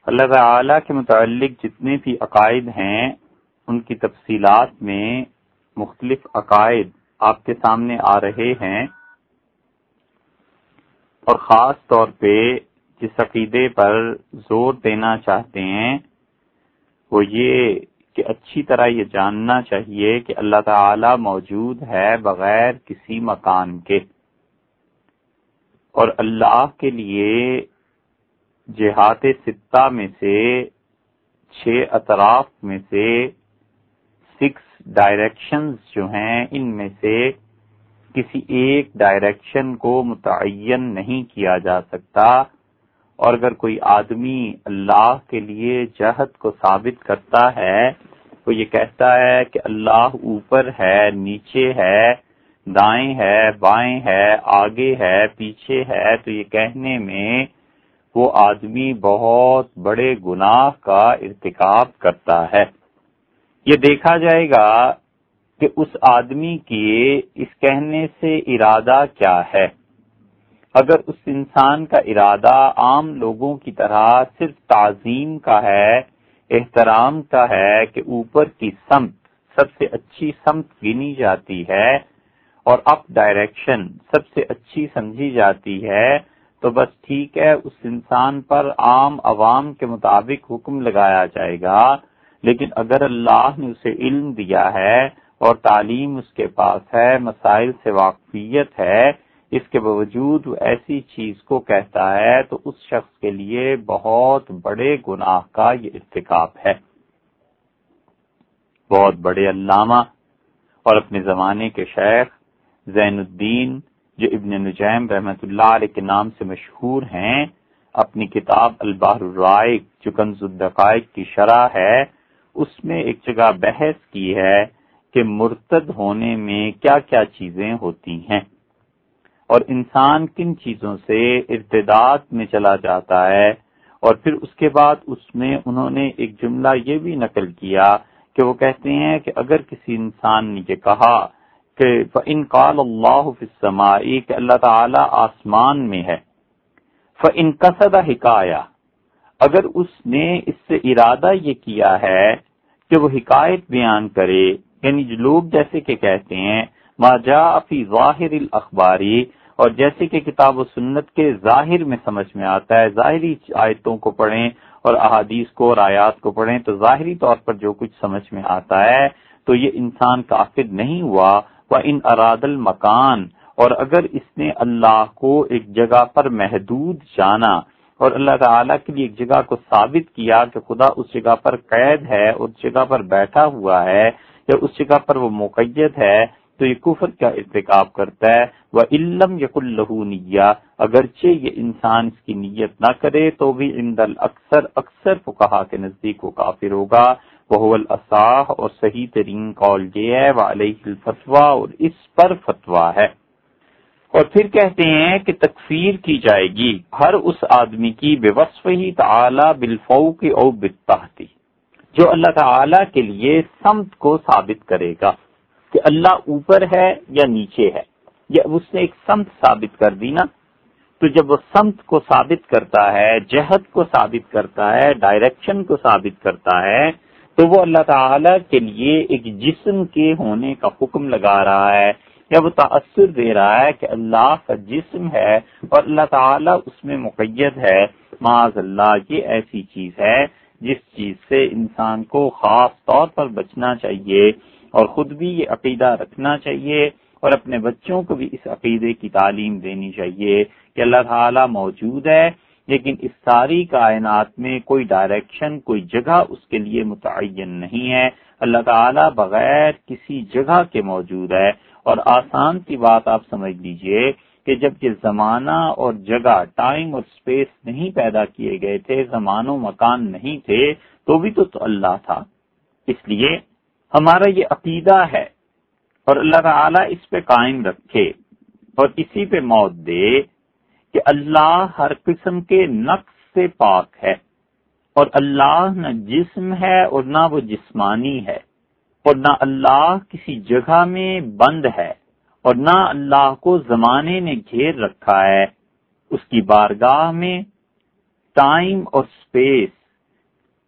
اللہ تعالیٰ کے متعلق جتنے بھی عقائد ہیں ان کی تفصیلات میں مختلف عقائد آپ کے سامنے آ رہے ہیں، اور خاص طور پہ جس عقیدے پر زور دینا چاہتے ہیں وہ یہ کہ اچھی طرح یہ جاننا چاہیے کہ اللہ تعالی موجود ہے بغیر کسی مکان کے، اور اللہ کے لیے جہات ستہ میں سے 6 اطراف میں سے 6 ڈائریکشنز جو ہیں ان میں سے کسی ایک ڈائریکشن کو متعین نہیں کیا جا سکتا، اور اگر کوئی آدمی اللہ کے لیے جہت کو ثابت کرتا ہے وہ یہ کہتا ہے کہ اللہ اوپر ہے، نیچے ہے، دائیں ہے، بائیں ہے، آگے ہے، پیچھے ہے، تو یہ کہنے میں وہ آدمی بہت بڑے گناہ کا ارتکاب کرتا ہے۔ یہ دیکھا جائے گا کہ اس آدمی کی اس کہنے سے ارادہ کیا ہے۔ اگر اس انسان کا ارادہ عام لوگوں کی طرح صرف تعظیم کا ہے، احترام کا ہے کہ اوپر کی سمت سب سے اچھی سمت گنی جاتی ہے اور اپ ڈائریکشن سب سے اچھی سمجھی جاتی ہے، تو بس ٹھیک ہے، اس انسان پر عام عوام کے مطابق حکم لگایا جائے گا۔ لیکن اگر اللہ نے اسے علم دیا ہے اور تعلیم اس کے پاس ہے، مسائل سے واقفیت ہے، اس کے باوجود وہ ایسی چیز کو کہتا ہے تو اس شخص کے لیے بہت بڑے گناہ کا یہ ارتکاب ہے۔ بہت بڑے علامہ اور اپنے زمانے کے شیخ زین الدین جو ابن نجیم رحمۃ اللہ علیہ کے نام سے مشہور ہیں، اپنی کتاب البحر الرائق جو کنز الدقائق کی شرح ہے اس میں ایک جگہ بحث کی ہے کہ مرتد ہونے میں کیا کیا چیزیں ہوتی ہیں اور انسان کن چیزوں سے ارتداد میں چلا جاتا ہے، اور پھر اس کے بعد اس میں انہوں نے ایک جملہ یہ بھی نقل کیا کہ وہ کہتے ہیں کہ اگر کسی انسان نے یہ کہا کہ فَإِن قَالَ اللَّهُ فِي السَّمَاءِ کہ اللہ تعالی آسمان میں ہے، فَإِن قَصَدَ حِكَایَہ اگر اس نے اس سے ارادہ یہ کیا ہے کہ وہ حکایت بیان کرے، یعنی جو لوگ جیسے کہ کہتے ہیں ما جاء فی ظاہر الاخباری، اور جیسے کہ کتاب و سنت کے ظاہر میں سمجھ میں آتا ہے، ظاہری آیتوں کو پڑھیں اور احادیث کو اور آیات کو پڑھیں تو ظاہری طور پر جو کچھ سمجھ میں آتا ہے تو یہ انسان کافر نہیں ہوا۔ وَإِنْ أَرَادَ الْمَكَانَ اور اگر اس نے اللہ کو ایک جگہ پر محدود جانا اور اللہ تعالیٰ کے لیے ایک جگہ کو ثابت کیا کہ خدا اس جگہ پر قید ہے، اس جگہ پر بیٹھا ہوا ہے یا اس جگہ پر وہ مقید ہے، تو یہ کفر کا ارتکاب کرتا ہے۔ وَإِلَّمْ يَكُنْ لَهُ نِيَّةٌ اگرچہ یہ انسان اس کی نیت نہ کرے تو بھی عند اکثر فقہا کے نزدیک وہ کافر ہوگا۔ وَهُوَ الْأَصَحُّ اور صحیح ترین قول یہ ہے، وَعَلَيْهِ الْفَتْوَى اور اس پر فتویٰ ہے۔ اور پھر کہتے ہیں کہ تکفیر کی جائے گی ہر اس آدمی کی بوصفہ تعالی بالفوق او بالتحت جو اللہ تعالی کے لیے سمت کو ثابت کرے گا کہ اللہ اوپر ہے یا نیچے ہے، یا اس نے ایک سمت ثابت کر دی نا، تو جب وہ سمت کو ثابت کرتا ہے، جہت کو ثابت کرتا ہے، ڈائریکشن کو ثابت کرتا ہے، تو وہ اللہ تعالی کے لیے ایک جسم کے ہونے کا حکم لگا رہا ہے، یا وہ تأثر دے رہا ہے کہ اللہ کا جسم ہے اور اللہ تعالیٰ اس میں مقید ہے۔ معاذ اللہ، یہ ایسی چیز ہے جس چیز سے انسان کو خاص طور پر بچنا چاہیے اور خود بھی یہ عقیدہ رکھنا چاہیے اور اپنے بچوں کو بھی اس عقیدے کی تعلیم دینی چاہیے کہ اللہ تعالیٰ موجود ہے، لیکن اس ساری کائنات میں کوئی ڈائریکشن، کوئی جگہ اس کے لیے متعین نہیں ہے۔ اللہ تعالیٰ بغیر کسی جگہ کے موجود ہے، اور آسان سی بات آپ سمجھ لیجئے کہ جب یہ زمانہ اور جگہ، ٹائم اور سپیس نہیں پیدا کیے گئے تھے، زمان و مکان نہیں تھے، تو بھی تو اللہ تھا۔ اس لیے ہمارا یہ عقیدہ ہے اور اللہ تعالیٰ اس پہ قائم رکھے اور اسی پہ موت دے کہ اللہ ہر قسم کے نقص سے پاک ہے، اور اللہ نہ جسم ہے اور نہ وہ جسمانی ہے، اور نہ اللہ کسی جگہ میں بند ہے، اور نہ اللہ کو زمانے نے گھیر رکھا ہے۔ اس کی بارگاہ میں ٹائم اور سپیس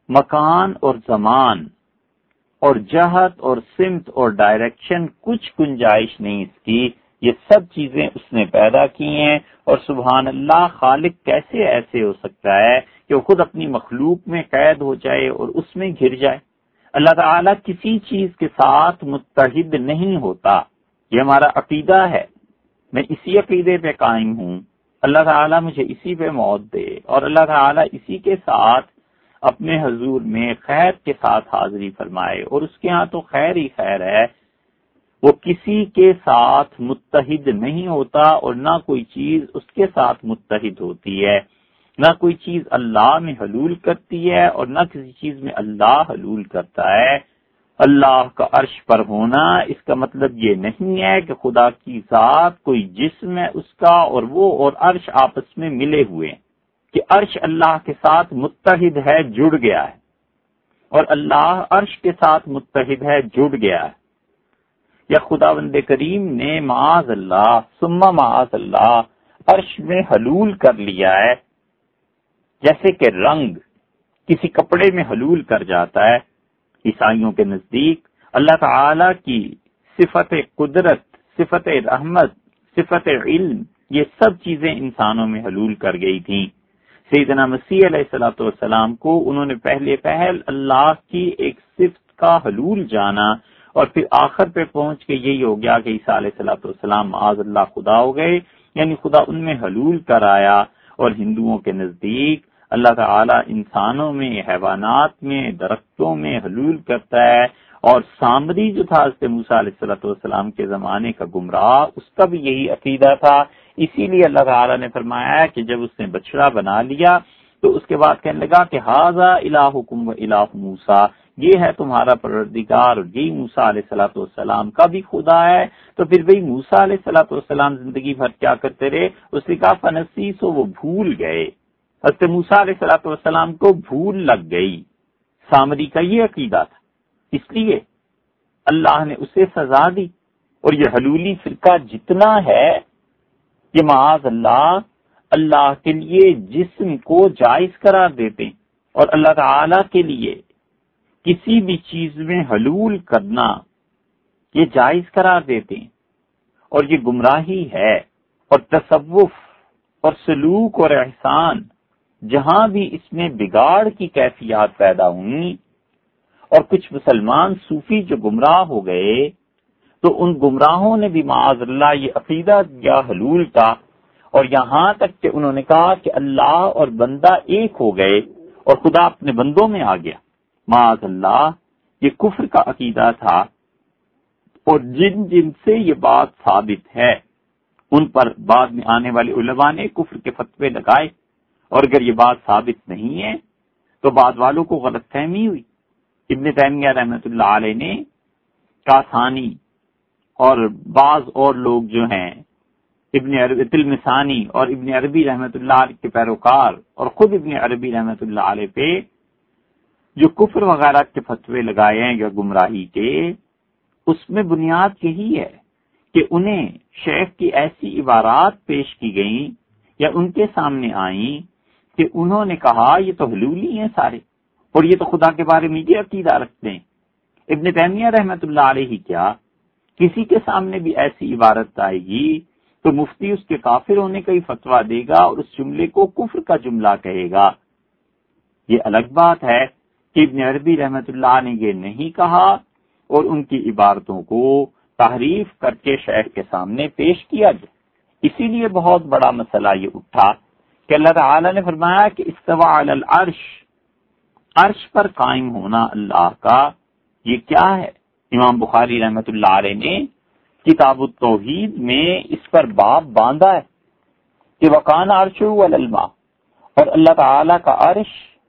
مکان اور زمان اور جہت اور سمت اور ڈائریکشن کچھ گنجائش نہیں اس کی، یہ سب چیزیں اس نے پیدا کی ہیں۔ اور سبحان اللہ، خالق کیسے ایسے ہو سکتا ہے کہ وہ خود اپنی مخلوق میں قید ہو جائے اور اس میں گھر جائے۔ اللہ تعالیٰ کسی چیز کے ساتھ متحد نہیں ہوتا، یہ ہمارا عقیدہ ہے، میں اسی عقیدے پہ قائم ہوں۔ اللہ تعالیٰ مجھے اسی پہ موت دے اور اللہ تعالیٰ اسی کے ساتھ اپنے حضور میں خیر کے ساتھ حاضری فرمائے، اور اس کے ہاں تو خیر ہی خیر ہے۔ وہ کسی کے ساتھ متحد نہیں ہوتا اور نہ کوئی چیز اس کے ساتھ متحد ہوتی ہے، نہ کوئی چیز اللہ میں حلول کرتی ہے اور نہ کسی چیز میں اللہ حلول کرتا ہے۔ اللہ کا عرش پر ہونا اس کا مطلب یہ نہیں ہے کہ خدا کی ذات کوئی جسم ہے اس کا اور وہ اور عرش آپس میں ملے ہوئے ہیں، کہ عرش اللہ کے ساتھ متحد ہے، جڑ گیا ہے، اور اللہ عرش کے ساتھ متحد ہے، جڑ گیا ہے، یا خداوند کریم نے معاذ اللہ ثم معاذ اللہ عرش میں حلول کر لیا ہے، جیسے کہ رنگ کسی کپڑے میں حلول کر جاتا ہے۔ عیسائیوں کے نزدیک اللہ تعالی کی صفت قدرت، صفت رحمت، صفت علم، یہ سب چیزیں انسانوں میں حلول کر گئی تھیں۔ سیدنا مسیح علیہ الصلوۃ والسلام کو انہوں نے پہل اللہ کی ایک صفت کا حلول جانا، اور پھر آخر پہ پہنچ کے یہی ہو گیا کہ عیسیٰ علیہ الصلوۃ والسلام معاذ اللہ خدا ہو گئے، یعنی خدا ان میں حلول کر آیا۔ اور ہندوؤں کے نزدیک اللہ تعالیٰ انسانوں میں، حیوانات میں، درختوں میں حلول کرتا ہے۔ اور سامری جو تھا حضرت موسیٰ علیہ الصلوۃ والسلام کے زمانے کا گمراہ، اس کا بھی یہی عقیدہ تھا۔ اسی لیے اللہ تعالیٰ نے فرمایا کہ جب اس نے بچڑا بنا لیا تو اس کے بعد کہنے لگا کہ ھذا الہکم و الہ موسیٰ، یہ ہے تمہارا پروردگار اور یہی موسیٰ علیہ الصلوۃ والسلام کا بھی خدا ہے۔ تو پھر بھئی موسیٰ علیہ الصلوۃ والسلام زندگی بھر کیا کرتے رہے؟ اس نے کہا فنسیسو، وہ بھول گئے، حضرت موسیٰ علیہ الصلوۃ والسلام کو بھول لگ گئی۔ سامری کا یہ عقیدہ تھا، اس لیے اللہ نے اسے سزا دی۔ اور یہ حلولی فرقہ جتنا ہے، یہ معاذ اللہ کے لیے جسم کو جائز قرار دیتے ہیں، اور اللہ تعالی کے لیے کسی بھی چیز میں حلول کرنا یہ جائز قرار دیتے ہیں، اور یہ گمراہی ہے۔ اور تصوف اور سلوک اور احسان، جہاں بھی اس میں بگاڑ کی کیفیات پیدا ہوئی اور کچھ مسلمان صوفی جو گمراہ ہو گئے، تو ان گمراہوں نے بھی معاذ اللہ یہ عقیدہ دیا حلول کا، اور یہاں تک کہ انہوں نے کہا کہ اللہ اور بندہ ایک ہو گئے اور خدا اپنے بندوں میں آ گیا۔ معاذ اللہ، یہ کفر کا عقیدہ تھا، اور جن سے یہ بات ثابت ہے ان پر بعد میں آنے والے علماء نے کفر کے فتوے لگائے، اور اگر یہ بات ثابت نہیں ہے تو بعد والوں کو غلط فہمی ہوئی۔ ابن تیمیہ رحمۃ اللہ علیہ نے، کاسانی اور بعض اور لوگ جو ہیں ابن عربی تلمسانی اور ابن عربی رحمۃ اللہ علیہ کے پیروکار، اور خود ابن عربی رحمۃ اللہ علیہ پہ جو کفر وغیرہ کے فتوے لگائے ہیں یا گمراہی کے، اس میں بنیاد یہی ہے کہ انہیں شیخ کی ایسی عبارات پیش کی گئیں یا ان کے سامنے آئیں کہ انہوں نے کہا یہ تو حلولی ہیں سارے، اور یہ تو خدا کے بارے میں یہ عقیدہ رکھتے ہیں۔ ابن تیمیہ رحمۃ اللہ علیہ کیا کسی کے سامنے بھی ایسی عبارت آئے گی تو مفتی اس کے کافر ہونے کا ہی فتویٰ دے گا اور اس جملے کو کفر کا جملہ کہے گا۔ یہ الگ بات ہے کہ ابن عربی رحمۃ اللہ نے یہ نہیں کہا اور ان کی عبارتوں کو تحریف کر کے شیخ کے سامنے پیش کیا گیا۔ اسی لیے بہت بڑا مسئلہ یہ اٹھا کہ اللہ تعالی نے فرمایا کہ استوى علی العرش، عرش پر قائم ہونا اللہ کا، یہ کیا ہے؟ امام بخاری رحمۃ اللہ علیہ نے کتاب التوحید میں اس پر باب باندھا ہے کہ وکان عرشہ علی الماء، اور اللہ تعالی کا عرش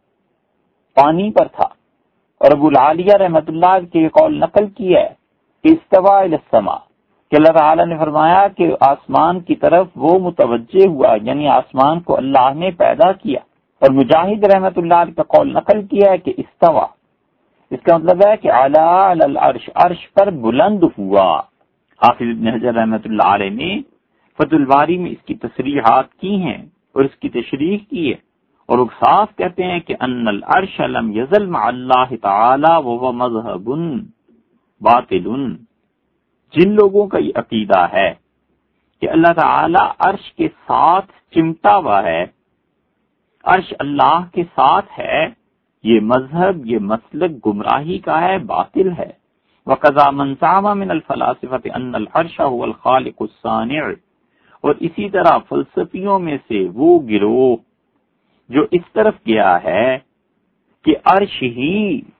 پانی پر تھا۔ اور ابو العالیہ رحمۃ اللہ کے یہ قول نقل کیا ہے کہ استوى الی السماء، کہ اللہ تعالی نے فرمایا کہ آسمان کی طرف وہ متوجہ ہوا، یعنی آسمان کو اللہ نے پیدا کیا۔ اور مجاہد رحمۃ اللہ علیہ کا قول نقل کیا ہے کہ استوى، اس کا مطلب ہے کہ علی العرش، عرش پر بلند ہوا۔ حافظ ابن حجر رحمۃ اللہ علیہ نے فتح الباری میں اس کی تصریحات کی ہیں اور اس کی تشریح کی ہے، اور وہ صاف کہتے ہیں کہ ان العرش لم یزل مع اللہ تعالی وهو مذهب باطل. جن لوگوں کا یہ عقیدہ ہے کہ اللہ تعالی عرش کے ساتھ چمٹا ہوا ہے، عرش اللہ کے ساتھ ہے، یہ مذہب، یہ مسلک گمراہی کا ہے، باطل ہے. وَقَذَا مَنْ زَعَمَ مِنَ الْفَلَاسِفَةِ أَنَّ الْعَرْشَ هُوَ الْخَالِقُ الصَّانِعُ. اور اسی طرح فلسفیوں میں سے وہ گروہ جو اس طرف گیا ہے کہ عرش ہی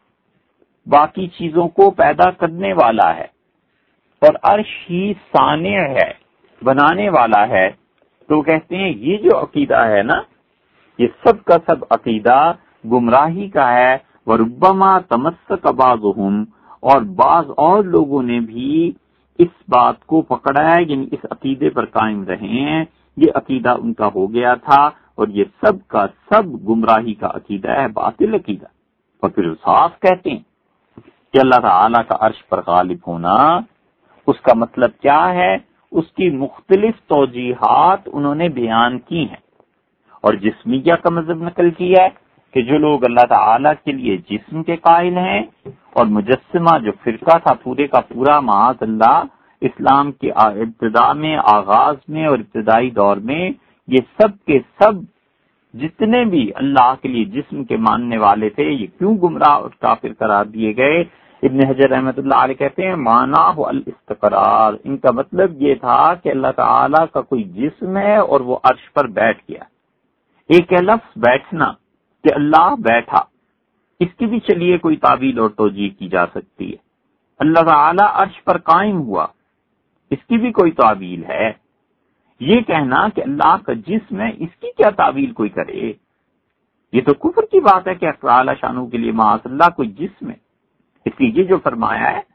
باقی چیزوں کو پیدا کرنے والا ہے اور عرش ہی صانع ہے، بنانے والا ہے، تو کہتے ہیں یہ جو عقیدہ ہے نا، یہ سب کا سب عقیدہ گمراہی کا ہے. وَرُبَّمَا تَمَسَّكَ بَعْضُهُمْ، اور بعض اور لوگوں نے بھی اس بات کو پکڑا ہے، یعنی اس عقیدے پر قائم رہے ہیں. یہ عقیدہ ان کا ہو گیا تھا اور یہ سب کا سب گمراہی کا عقیدہ ہے، باطل عقیدہ. اور پھر صاف کہتے ہیں کہ اللہ تعالیٰ کا عرش پر غالب ہونا، اس کا مطلب کیا ہے، اس کی مختلف توجیحات انہوں نے بیان کی ہیں. اور جسمیہ کا مذہب نقل کیا ہے کہ جو لوگ اللہ تعالیٰ کے لیے جسم کے قائل ہیں، اور مجسمہ جو فرقہ تھا پورے کا پورا معاذ اللہ اسلام کے ابتدا میں، آغاز میں اور ابتدائی دور میں، یہ سب کے سب جتنے بھی اللہ کے لیے جسم کے ماننے والے تھے، یہ کیوں گمراہ اور کافر قرار دیے گئے؟ ابن حجر رحمۃ اللہ علیہ کہتے ہیں معناہ الاستقرار، ان کا مطلب یہ تھا کہ اللہ تعالیٰ کا کوئی جسم ہے اور وہ عرش پر بیٹھ گیا. ایک ہے لفظ بیٹھنا، کہ اللہ بیٹھا، اس کی بھی چلیے کوئی تعویل اور توجیہ کی جا سکتی ہے. اللہ تعالیٰ عرش پر قائم ہوا، اس کی بھی کوئی تعویل ہے. یہ کہنا کہ اللہ کا جسم ہے، اس کی کیا تعویل کوئی کرے؟ یہ تو کفر کی بات ہے کہ اعلی شانوں کے لیے معاذ اللہ کوئی جسم ہے. اس لیے یہ جو فرمایا ہے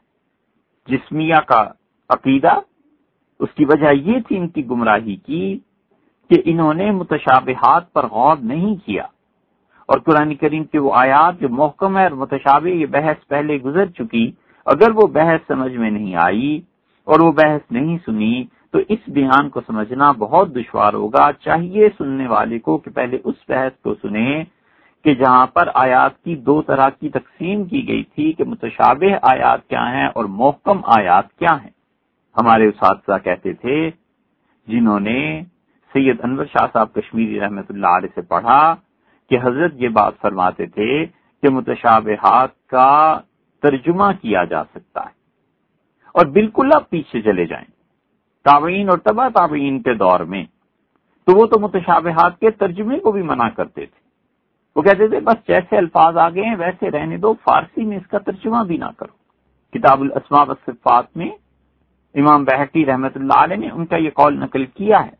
جسمیہ کا عقیدہ، اس کی وجہ یہ تھی ان کی گمراہی کی کہ انہوں نے متشابہات پر غور نہیں کیا. اور قرآن کریم کے وہ آیات جو محکم ہے اور متشابہ، یہ بحث پہلے گزر چکی، اگر وہ بحث سمجھ میں نہیں آئی اور وہ بحث نہیں سنی تو اس بیان کو سمجھنا بہت دشوار ہوگا. چاہیے سننے والے کو کہ پہلے اس بحث کو سنیں کہ جہاں پر آیات کی دو طرح کی تقسیم کی گئی تھی کہ متشابہ آیات کیا ہیں اور محکم آیات کیا ہیں. ہمارے اساتذہ کہتے تھے جنہوں نے سید انور شاہ صاحب کشمیری رحمۃ اللہ علیہ سے پڑھا کہ حضرت یہ بات فرماتے تھے کہ متشابہات کا ترجمہ کیا جا سکتا ہے. اور بالکل آپ پیچھے چلے جائیں تابعین اور تبع تابعین کے دور میں، تو وہ تو متشابہات کے ترجمے کو بھی منع کرتے تھے. وہ کہتے تھے بس جیسے الفاظ آ گئے ہیں ویسے رہنے دو، فارسی میں اس کا ترجمہ بھی نہ کرو. کتاب الاسماء والصفات میں امام بہقی رحمۃ اللہ علیہ نے ان کا یہ قول نقل کیا ہے.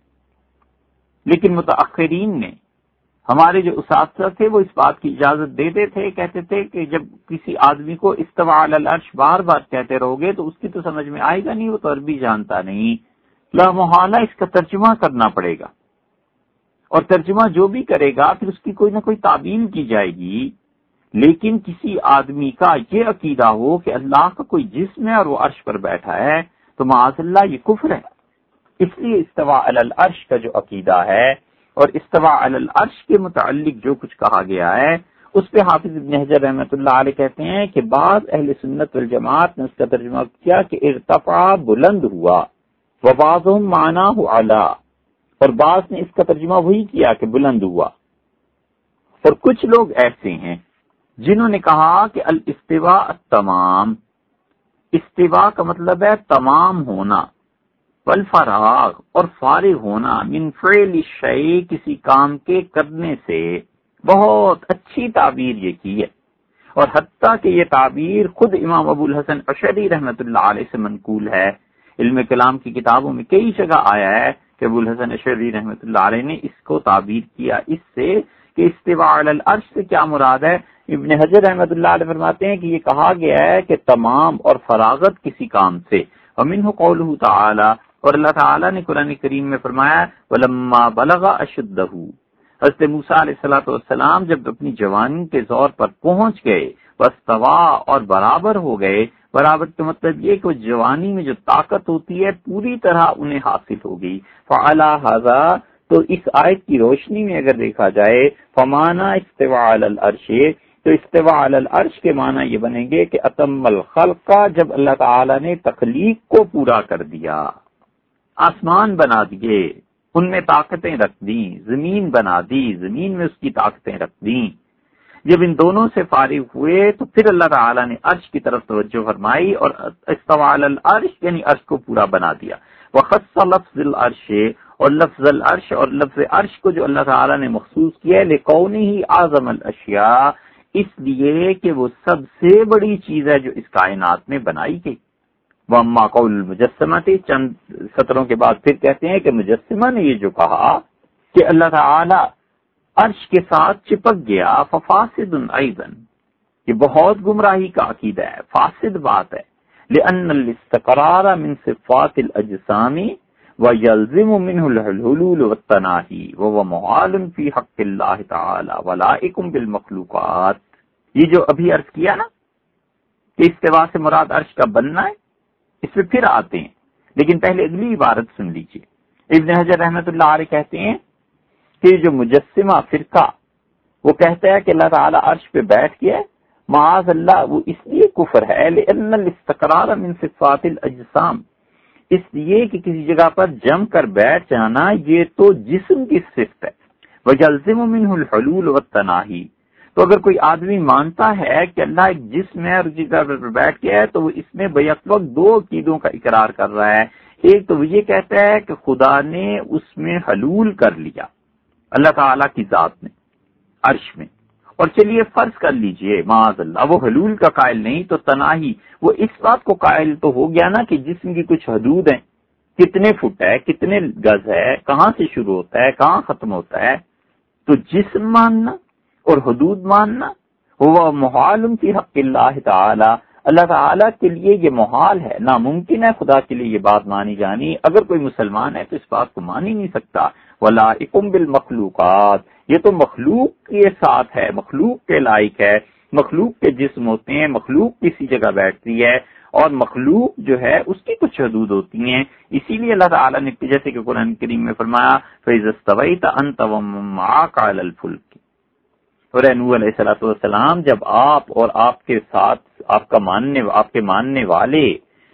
لیکن متأخرین نے، ہمارے جو اساتذہ تھے، وہ اس بات کی اجازت دیتے تھے، کہتے تھے کہ جب کسی آدمی کو استواء علی العرش بار بار کہتے رہو گے تو اس کی تو سمجھ میں آئے گا نہیں، وہ تو عربی جانتا نہیں، لا محالہ اس کا ترجمہ کرنا پڑے گا. اور ترجمہ جو بھی کرے گا پھر اس کی کوئی نہ کوئی تعبیر کی جائے گی. لیکن کسی آدمی کا یہ عقیدہ ہو کہ اللہ کا کوئی جسم ہے اور وہ عرش پر بیٹھا ہے تو معاذ اللہ یہ کفر ہے. اس لیے استواء علی العرش کا جو عقیدہ ہے اور استواء علی العرش کے متعلق جو کچھ کہا گیا ہے اس پہ حافظ ابن حجر رحمۃ اللہ علیہ کہتے ہیں کہ بعض اہل سنت والجماعت نے اس کا ترجمہ کیا کہ ارتفع، بلند ہوا، وبعضهم معناه اعلی، اور بعض نے اس کا ترجمہ وہی کیا کہ بلند ہوا. اور کچھ لوگ ایسے ہیں جنہوں نے کہا کہ الاستواء التمام، استواء کا مطلب ہے تمام ہونا، والفراغ اور فارغ ہونا، من فعل الشیء کسی کام کے کرنے سے. بہت اچھی تعبیر یہ کی ہے، اور حتیٰ کہ یہ تعبیر خود امام ابو الحسن اشعری رحمۃ اللہ علیہ سے منقول ہے. علم کلام کی کتابوں میں کئی جگہ آیا ہے کہ ابو الحسن اشعری رحمۃ اللہ علیہ نے اس کو تعبیر کیا اس سے کہ استواء علی العرش سے کیا مراد ہے. ابن حجر رحمۃ اللہ علیہ فرماتے ہیں کہ یہ کہا گیا ہے کہ تمام اور فراغت کسی کام سے. ومنہ قولہ تعالی، اور اللہ تعالیٰ نے قرآن کریم میں فرمایا وَلَمَّا بَلَغَ أَشُدَّهُ، حضرت موسیٰ علیہ الصلوۃ والسلام جب اپنی جوانی کے زور پر پہنچ گئے، واستوى اور برابر ہو گئے. برابر کا مطلب یہ کہ جوانی میں جو طاقت ہوتی ہے پوری طرح انہیں حاصل ہو گئی. فعلی ھذا، تو اس آیت کی روشنی میں اگر دیکھا جائے فمانا استواء علی العرش، تو استواء علی العرش کے معنی یہ بنیں گے کہ اتم الخلق کا، جب اللہ تعالی نے تخلیق کو پورا کر دیا، آسمان بنا دیے، ان میں طاقتیں رکھ دیں، زمین بنا دی، زمین میں اس کی طاقتیں رکھ دیں، جب ان دونوں سے فارغ ہوئے تو پھر اللہ تعالی نے عرش کی طرف توجہ فرمائی اور استواء علی العرش یعنی عرش کو پورا بنا دیا۔ وخص لفظ العرش، اور لفظ العرش اور لفظ عرش کو جو اللہ تعالی نے مخصوص کیا ہے لکونہ اعظم الاشیاء، اس لیے کہ وہ سب سے بڑی چیز ہے جو اس کائنات میں بنائی گئی۔ وَأَمَّا قَوْلُ الْمُجَسِّمَةِ، چند سطروں کے بعد پھر کہتے ہیں کہ مجسمہ نے یہ جو کہا کہ اللہ تعالی عرش کے ساتھ چپک گیا، ففاسد ایضاً، یہ بہت گمراہی کا عقیدہ ہے، فاسد بات ہے۔ لأن الاستقرار من صفات الاجسام ويلزم منه الحلول والتناہی وهو محال في حق اللہ تعالی ولائق بالمخلوقات۔ یہ جو ابھی عرض کیا نا کہ استوا سے مراد عرش کا بننا ہے، اس پہ پھر آتے ہیں، لیکن پہلے اگلی عبارت سن لیجئے۔ ابن حجر رحمۃ اللہ علیہ کہتے ہیں کہ جو مجسمہ فرقہ وہ کہتا ہے کہ اللہ تعالیٰ عرش پہ بیٹھ گیا ہے، معاذ اللہ، وہ اس لیے کفر ہے لأن الاستقرار من صفات الاجسام، اس لیے کہ کسی جگہ پر جم کر بیٹھ جانا یہ تو جسم کی صفت ہے۔ وَيَلْزِمُ مِنْهُ الْحُلُولُ وَالتَّنَاهِي، تو اگر کوئی آدمی مانتا ہے کہ اللہ ایک جسم ہے اور جگہ پر بیٹھ گیا ہے تو وہ اس میں بیک وقت دو عقیدوں کا اقرار کر رہا ہے۔ ایک تو وہ یہ کہتا ہے کہ خدا نے اس میں حلول کر لیا، اللہ تعالیٰ کی ذات نے عرش میں، اور چلیے فرض کر لیجئے معاذ اللہ وہ حلول کا قائل نہیں تو تناہی، وہ اس بات کو قائل تو ہو گیا نا کہ جسم کی کچھ حدود ہیں، کتنے فٹ ہے، کتنے گز ہے، کہاں سے شروع ہوتا ہے، کہاں ختم ہوتا ہے، تو جسم ماننا اور حدود ماننا وہ محال فی حق اللہ تعالی، اللہ تعالیٰ کے لیے یہ محال ہے، ناممکن ہے خدا کے لیے یہ بات مانی جانی۔ اگر کوئی مسلمان ہے تو اس بات کو مان ہی نہیں سکتا۔ وَلَائِقٌ بِالْمَخْلُوقَاتِ، یہ تو مخلوق کے ساتھ ہے، مخلوق کے لائق ہے، مخلوق کے جسم ہوتے ہیں، مخلوق کسی جگہ بیٹھتی ہے اور مخلوق جو ہے اس کی کچھ حدود ہوتی ہیں۔ اسی لیے اللہ تعالیٰ نے جیسے کہ قرآن کریم میں فرمایا فَإِذَا اسْتَوَيْتَ أَنْتَ وَمَن مَّعَكَ عَلَى الْفُلْكِ، اور نوح علیہ الصلوۃ والسلام جب آپ اور آپ کے ساتھ آپ کے ماننے والے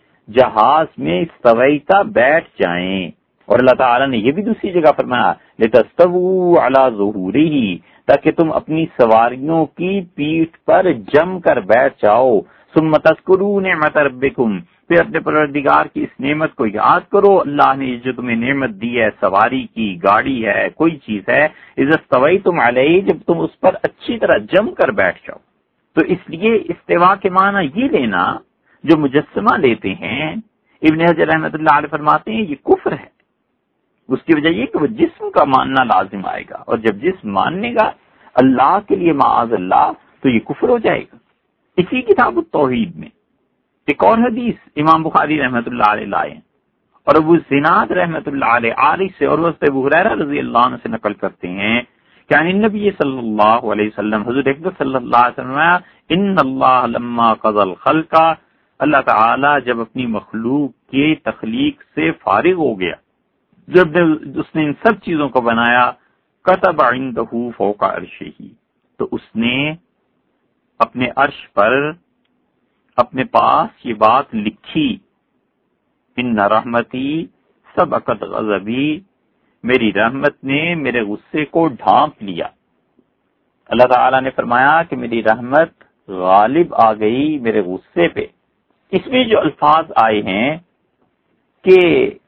جہاز میں استویتا بیٹھ جائیں، اور اللہ تعالیٰ نے یہ بھی دوسری جگہ فرمایا لِتَسْتَوُوا عَلَى ظُهُورِهِ، تاکہ تم اپنی سواریوں کی پیٹھ پر جم کر بیٹھ جاؤ، ثُمَّ تَذْكُرُوا نِعْمَتَ رَبِّكُمْ، پھر اپنے پروردگار کی اس نعمت کو یاد کرو، اللہ نے جو تمہیں نعمت دی ہے، سواری کی، گاڑی ہے، کوئی چیز ہے، اذا استویتم علیہ، جب تم اس پر اچھی طرح جم کر بیٹھ جاؤ۔ تو اس لیے استوا کے معنی یہ لینا جو مجسمہ لیتے ہیں، ابن حجر رحمۃ اللہ علیہ فرماتے ہیں یہ کفر ہے۔ اس کی وجہ یہ کہ وہ جسم کا ماننا لازم آئے گا، اور جب جسم ماننے گا اللہ کے لیے معاذ اللہ تو یہ کفر ہو جائے گا۔ اسی کتاب التوحید میں ایک اور حدیث امام بخاری رحمۃ اللہ علیہ لائے اور ابو زناد رحمۃ اللہ علیہ عارض سے اور ابو ہریرہ رضی اللہ عنہ سے نقل کرتے ہیں کہ ان النبی صلی اللہ علیہ وسلم، حضور اکرم صلی اللہ علیہ وسلم ان اللہ لما قضى الخلق، اللہ تعالی جب اپنی مخلوق کی تخلیق سے فارغ ہو گیا، جب اس نے ان سب چیزوں کو بنایا، كتب عنده فوق عرشه، تو اس نے اپنے عرش پر اپنے پاس یہ بات لکھی، ان رحمتی سبقت غضبی، میری رحمت نے میرے غصے کو ڈھانپ لیا۔ اللہ تعالیٰ نے فرمایا کہ میری رحمت غالب آ گئی میرے غصے پہ۔ اس میں جو الفاظ آئے ہیں کہ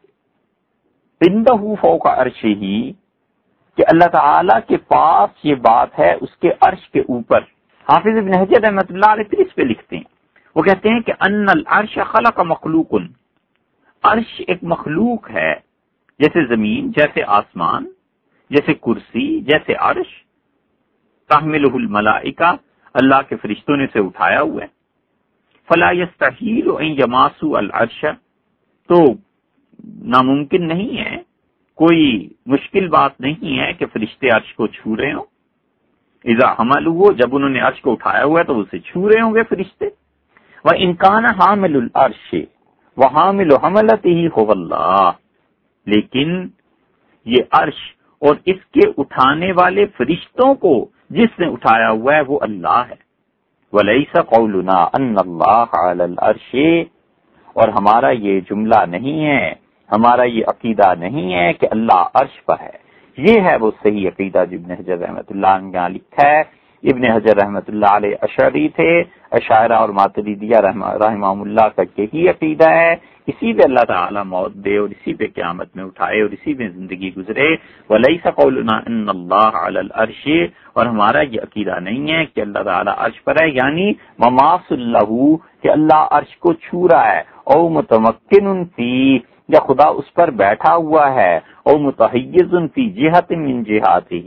عنده فوق عرشہ، کہ اللہ تعالیٰ کے پاس یہ بات ہے اس کے عرش کے اوپر، حافظ ابن حجر رحمۃ اللہ علیہ پھر اس پہ لکھتے ہیں، وہ کہتے ہیں کہ ان العرش خلق مخلوق، عرش ایک مخلوق ہے، جیسے زمین، جیسے آسمان، جیسے کرسی، جیسے عرش، تحملہ الملائکہ، اللہ کے فرشتوں نے اسے اٹھایا ہوا ہے، فلا یستحیل ان یماسوا العرش، تو ناممکن نہیں ہے، کوئی مشکل بات نہیں ہے کہ فرشتے عرش کو چھو رہے ہوں، اذا حملوه، جب انہوں نے عرش کو اٹھایا ہوا ہے تو اسے چھو رہے ہوں گے فرشتے، وَإِن كَانَ حَامِلُ الْعَرْشِ وَحَامِلُ حَمَلَتِهِ هُوَ اللَّهُ، لیکن یہ عرش اور اس کے اٹھانے والے فرشتوں کو جس نے اٹھایا ہوا ہے وہ اللہ ہے. وَلَيْسَ قَوْلُنَا أَنَّ اللَّهَ عَلَى الْعَرْشِ، اور ہمارا یہ جملہ نہیں ہے، ہمارا یہ عقیدہ نہیں ہے کہ اللہ عرش پر ہے. یہ ہے وہ صحیح عقیدہ جو ابن حجر رحمۃ اللہ علیہ نے لکھا ہے. ابن حجر رحمۃ اللہ علیہ اشعری تھے، اشاعرہ اور ماتریدیہ رحمہم اللہ کا یہی عقیدہ ہے. اسی پہ اللہ تعالیٰ موت دے اور اسی پہ قیامت میں اٹھائے اور اسی پہ زندگی گزرے. وَلَيْسَ قَوْلُنَا إِنَّ اللَّهَ عَلَى الْعَرْشِ، اور ہمارا یہ عقیدہ نہیں ہے کہ اللہ تعالیٰ عرش پر ہے، یعنی مماث اللہ، کہ اللہ عرش کو چھو رہا ہے، او متمکن فی، یا خدا اس پر بیٹھا ہوا ہے، او متحیز فی جہت من جہاتہ،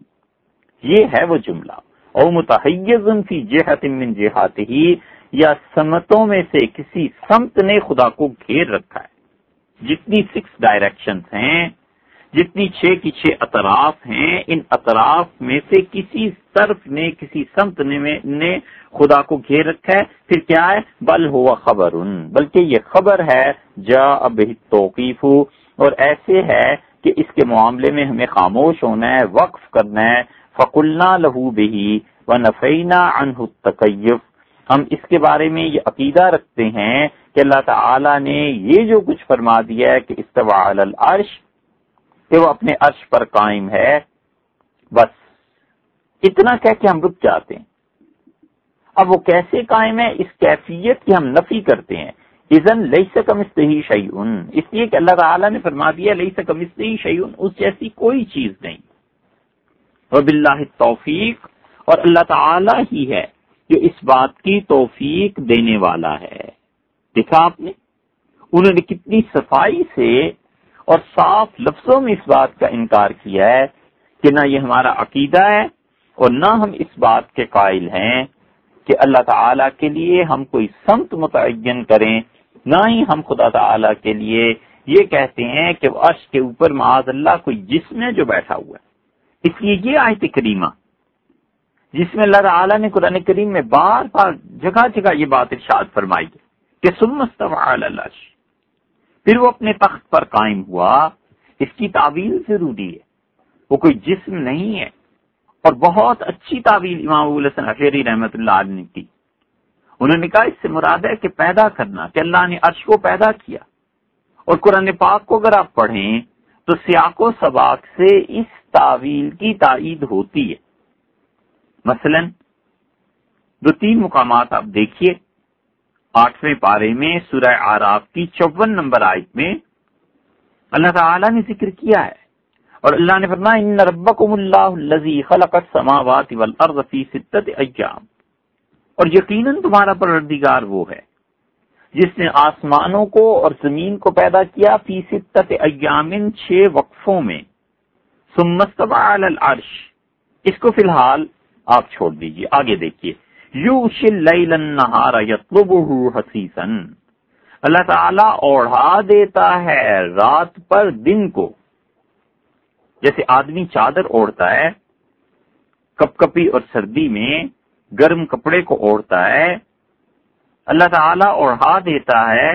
یہ ہے وہ جملہ. او متحیز فی جہت من جہاتہ، یا سمتوں میں سے کسی سمت نے خدا کو گھیر رکھا ہے. جتنی 6 ڈائریکشنز ہیں، جتنی 6 کی 6 اطراف ہیں، ان اطراف میں سے کسی طرف نے، کسی سمت نے خدا کو گھیر رکھا ہے. پھر کیا ہے؟ بل ہوا خبر، بلکہ یہ خبر ہے، جاء بہ التوقیف، اور ایسے ہے کہ اس کے معاملے میں ہمیں خاموش ہونا ہے، وقف کرنا ہے. فقلنا لہ بہ ونفینا عنہ التکیف، ہم اس کے بارے میں یہ عقیدہ رکھتے ہیں کہ اللہ تعالی نے یہ جو کچھ فرما دیا ہے کہ استوى علی العرش، کہ وہ اپنے عرش پر قائم ہے، بس اتنا کہہ کے ہم رک جاتے ہیں. اب وہ کیسے قائم ہے، اس کیفیت کی ہم نفی کرتے ہیں. اذن لیس کمثلہ شیء، اس لیے کہ اللہ تعالی نے فرما دیا لیس کمثلہ شیء، اس جیسی کوئی چیز نہیں. وباللہ التوفیق، اور اللہ تعالی ہی ہے جو اس بات کی توفیق دینے والا ہے. دیکھا آپ نے، انہوں نے کتنی صفائی سے اور صاف لفظوں میں اس بات کا انکار کیا ہے کہ نہ یہ ہمارا عقیدہ ہے اور نہ ہم اس بات کے قائل ہیں کہ اللہ تعالیٰ کے لیے ہم کوئی سمت متعین کریں، نہ ہی ہم خدا تعالیٰ کے لیے یہ کہتے ہیں کہ وہ عرش کے اوپر معاذ اللہ کوئی جسم ہے جو بیٹھا ہوا ہے. اس لیے یہ آیت کریمہ جس میں اللہ تعالیٰ نے قرآن کریم میں بار بار جگہ جگہ یہ بات ارشاد فرمائی ہے کہ ثم استوى علی العرش، پھر وہ اپنے تخت پر قائم ہوا، اس کی تعویل ضروری ہے. وہ کوئی جسم نہیں ہے، اور بہت اچھی تعویل امام ابو الحسن اشعری رحمۃ اللہ علیہ نے کی. انہوں نے کہا اس سے مراد ہے کہ پیدا کرنا، کہ اللہ نے عرش کو پیدا کیا. اور قرآن پاک کو اگر آپ پڑھیں تو سیاق و سباق سے اس تعویل کی تائید ہوتی ہے. مثلا 2-3 مقامات آپ دیکھیے. 8ویں پارے میں سورہ اعراف کی 54 نمبر آیت میں اللہ تعالیٰ نے ذکر کیا ہے، اور اللہ نے فرمایا ان ربکم اللہ الذی خلق السماوات والارض فی 6 ایام، اور یقیناً تمہارا پروردگار وہ ہے جس نے آسمانوں کو اور زمین کو پیدا کیا فی 6 ایام، 6 وقفوں میں. ثم استوى علی العرش، اس کو فی الحال آپ چھوڑ دیجئے، آگے دیکھیے. یغشی اللیل النہار یطلبہ حثیثا، اللہ تعالیٰ اوڑھا دیتا ہے رات پر دن کو، جیسے آدمی چادر اوڑھتا ہے کپ کپی اور سردی میں گرم کپڑے کو اوڑھتا ہے، اللہ تعالیٰ اوڑھا دیتا ہے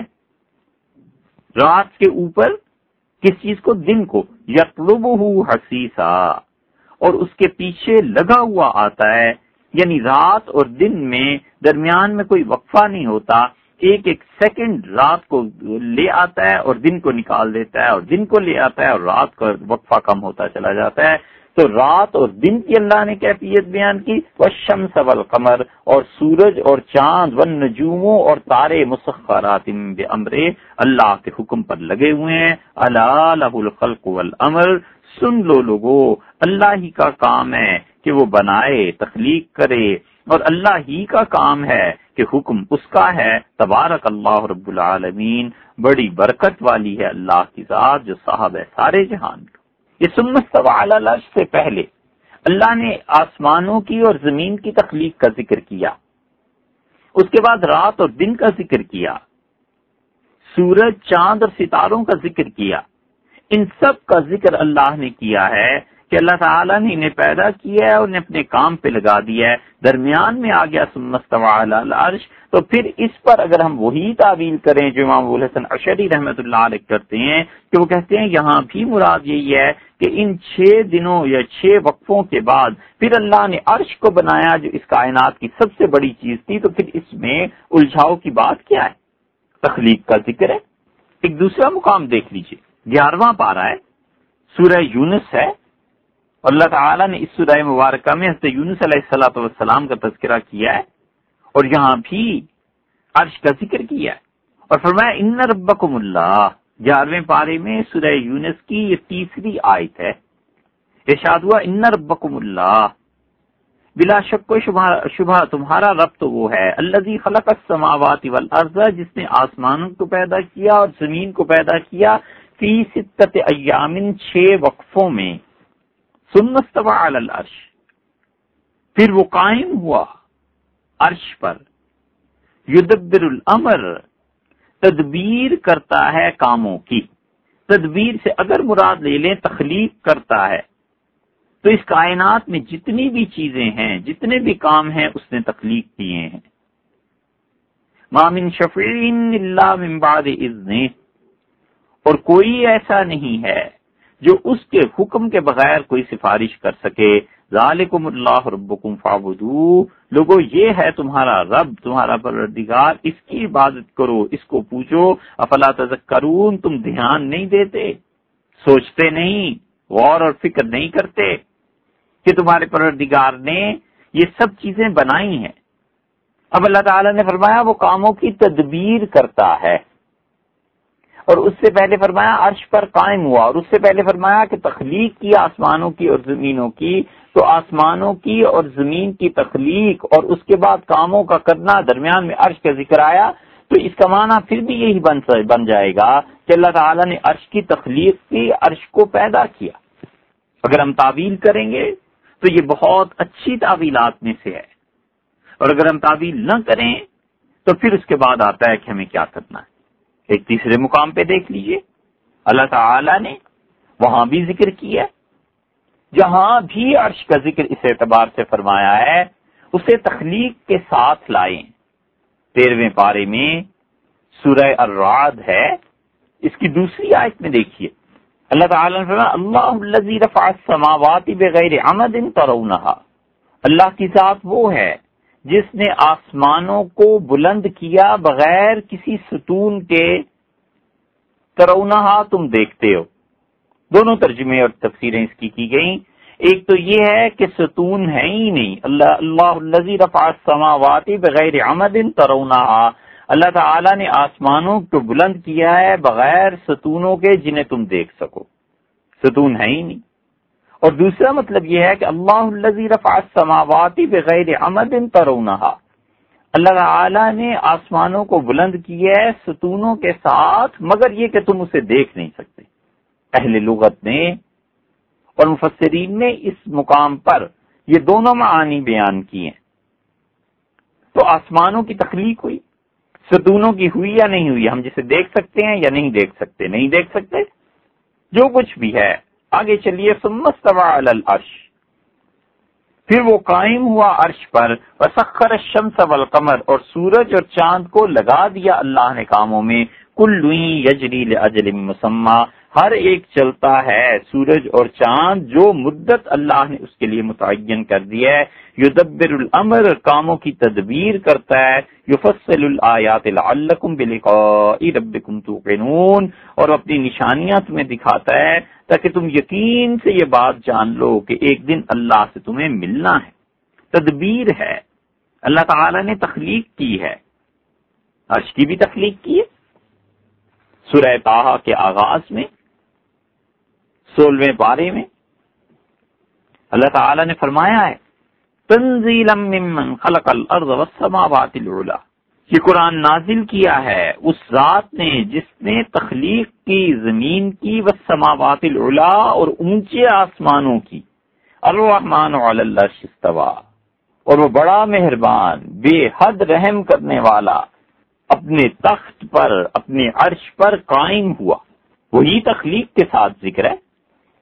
رات کے اوپر کس چیز کو؟ دن کو. یطلبہ حثیثا، اور اس کے پیچھے لگا ہوا آتا ہے، یعنی رات اور دن میں درمیان میں کوئی وقفہ نہیں ہوتا. ایک ایک سیکنڈ رات کو لے آتا ہے اور دن کو نکال دیتا ہے، اور دن کو لے آتا ہے اور رات کا وقفہ کم ہوتا چلا جاتا ہے. تو رات اور دن کی اللہ نے کیفیت بیان کی. والشمس والقمر، اور سورج اور چاند، والنجوم، اور تارے مسخرات بامرہ، اللہ کے حکم پر لگے ہوئے ہیں. الا لہ الخلق والامر، سن لو لوگو، اللہ ہی کا کام ہے کہ وہ بنائے، تخلیق کرے، اور اللہ ہی کا کام ہے کہ حکم اس کا ہے. تبارک اللہ رب العالمین، بڑی برکت والی ہے اللہ کی ذات جو صاحب ہے سارے جہان کا. یہ ثم استوى علی العرش سے پہلے اللہ نے آسمانوں کی اور زمین کی تخلیق کا ذکر کیا، اس کے بعد رات اور دن کا ذکر کیا، سورج، چاند اور ستاروں کا ذکر کیا. ان سب کا ذکر اللہ نے کیا ہے کہ اللہ تعالیٰ نے انہیں پیدا کیا ہے اور انہیں اپنے کام پہ لگا دیا ہے، درمیان میں آ گیا ثم استوى علی العرش، تو پھر اس پر اگر ہم وہی تعویل کریں جو امام ابوالحسن اشعری رحمۃ اللہ علیہ کرتے ہیں کہ وہ کہتے ہیں یہاں بھی مراد یہی ہے کہ ان 6 دنوں یا 6 وقفوں کے بعد پھر اللہ نے عرش کو بنایا جو اس کائنات کی سب سے بڑی چیز تھی، تو پھر اس میں الجھاؤ کی بات کیا ہے؟ تخلیق کا ذکر ہے۔ ایک دوسرا مقام دیکھ لیجئے، 11واں پارہ ہے، سورہ یونس ہے، اور اللہ تعالیٰ نے اس سورہ مبارکہ میں حضرت یونس علیہ السلام کا تذکرہ کیا ہے اور یہاں بھی عرش کا ذکر کیا ہے، اور فرمایا ان ربکم اللہ۔ 11ویں پارے میں سورہ یونس کی یہ تیسری آیت ہے، ارشاد ہوا ان ربکم اللہ، بلا شک و شبہ تمہارا رب تو وہ ہے، الذی خلق السماوات والارض، جس نے آسمانوں کو پیدا کیا اور زمین کو پیدا کیا، فی 6 ایام 6 وقفوں میں، ثم استوى علی العرش، پھر وہ قائم ہوا عرش پر، یدبر الامر، تدبیر کرتا ہے کاموں کی، تدبیر سے اگر مراد لے لیں تخلیق کرتا ہے، تو اس کائنات میں جتنی بھی چیزیں ہیں، جتنے بھی کام ہیں، اس نے تخلیق کیے ہیں۔ ما من شفیع الا من بعد اذنہ، اور کوئی ایسا نہیں ہے جو اس کے حکم کے بغیر کوئی سفارش کر سکے۔ ذالکم اللہ ربکم فاعبدوہ، لوگو یہ ہے تمہارا رب، تمہارا پروردگار، اس کی عبادت کرو، اس کو پوچھو۔ افلا تذکرون، تم دھیان نہیں دیتے، سوچتے نہیں، غور اور فکر نہیں کرتے کہ تمہارے پروردگار نے یہ سب چیزیں بنائی ہیں۔ اب اللہ تعالیٰ نے فرمایا وہ کاموں کی تدبیر کرتا ہے، اور اس سے پہلے فرمایا عرش پر قائم ہوا، اور اس سے پہلے فرمایا کہ تخلیق کی آسمانوں کی اور زمینوں کی، تو آسمانوں کی اور زمین کی تخلیق اور اس کے بعد کاموں کا کرنا، درمیان میں عرش کا ذکر آیا، تو اس کا معنی پھر بھی یہی بن جائے گا کہ اللہ تعالیٰ نے عرش کی تخلیق کی، عرش کو پیدا کیا۔ اگر ہم تعویل کریں گے تو یہ بہت اچھی تعویلات میں سے ہے، اور اگر ہم تعویل نہ کریں تو پھر اس کے بعد آتا ہے کہ ہمیں کیا کرنا ہے۔ ایک تیسرے مقام پہ دیکھ لیجئے، اللہ تعالی نے وہاں بھی ذکر کیا، جہاں بھی عرش کا ذکر اس اعتبار سے فرمایا ہے اسے تخلیق کے ساتھ لائیں۔ 13ویں پارے میں سورہ الرعد ہے، اس کی دوسری آیت میں دیکھیے، اللہ تعالی نے فرمایا اللہ الذی رفع السماوات بغیر عمد ترونھا، اللہ کی ذات وہ ہے جس نے آسمانوں کو بلند کیا بغیر کسی ستون کے، ترونھا تم دیکھتے ہو۔ دونوں ترجمے اور تفسیریں اس کی گئیں۔ ایک تو یہ ہے کہ ستون ہے ہی نہیں، اللہ الذی رفع السماوات بغیر عمد ترونھا، اللہ تعالی نے آسمانوں کو بلند کیا ہے بغیر ستونوں کے جنہیں تم دیکھ سکو، ستون ہے ہی نہیں۔ اور دوسرا مطلب یہ ہے کہ اللہ الذی رفع السماوات بغیر عمد ترونھا، اللہ تعالی نے آسمانوں کو بلند کیا ہے ستونوں کے ساتھ، مگر یہ کہ تم اسے دیکھ نہیں سکتے۔ اہل لغت نے اور مفسرین نے اس مقام پر یہ دونوں معانی بیان کیے ہیں۔ تو آسمانوں کی تخلیق ہوئی، ستونوں کی ہوئی یا نہیں ہوئی، ہم جسے دیکھ سکتے ہیں یا نہیں دیکھ سکتے، نہیں دیکھ سکتے، جو کچھ بھی ہے۔ آگے چلیے، ثم استوى علی العرش، پھر وہ قائم ہوا عرش پر، وسخر الشمس والقمر، اور سورج اور چاند کو لگا دیا اللہ نے کاموں میں، کل یجری لاجل مسمى، ہر ایک چلتا ہے سورج اور چاند جو مدت اللہ نے اس کے لیے متعین کر دی ہے، یدبر الامر، کاموں کی تدبیر کرتا ہے، یفصل الآیات لعلکم بلقاء ربکم توقنون، اور اپنی نشانیاں تمہیں دکھاتا ہے تاکہ تم یقین سے یہ بات جان لو کہ ایک دن اللہ سے تمہیں ملنا ہے۔ تدبیر ہے، اللہ تعالی نے تخلیق کی ہے، عرش کی بھی تخلیق کی ہے۔ سورہ طٰہٰ کے آغاز میں 16ویں پارے میں اللہ تعالی نے فرمایا ہے تنزیلا ممن خلق الارض والسماوات العلی، یہ قرآن نازل کیا ہے اس ذات نے جس نے تخلیق کی زمین کی، والسماوات العلی، اور اونچے آسمانوں کی، الرحمن علی العرش استوى، اور وہ بڑا مہربان، بے حد رحم کرنے والا، اپنے تخت پر، اپنے عرش پر قائم ہوا۔ وہی تخلیق کے ساتھ ذکر ہے،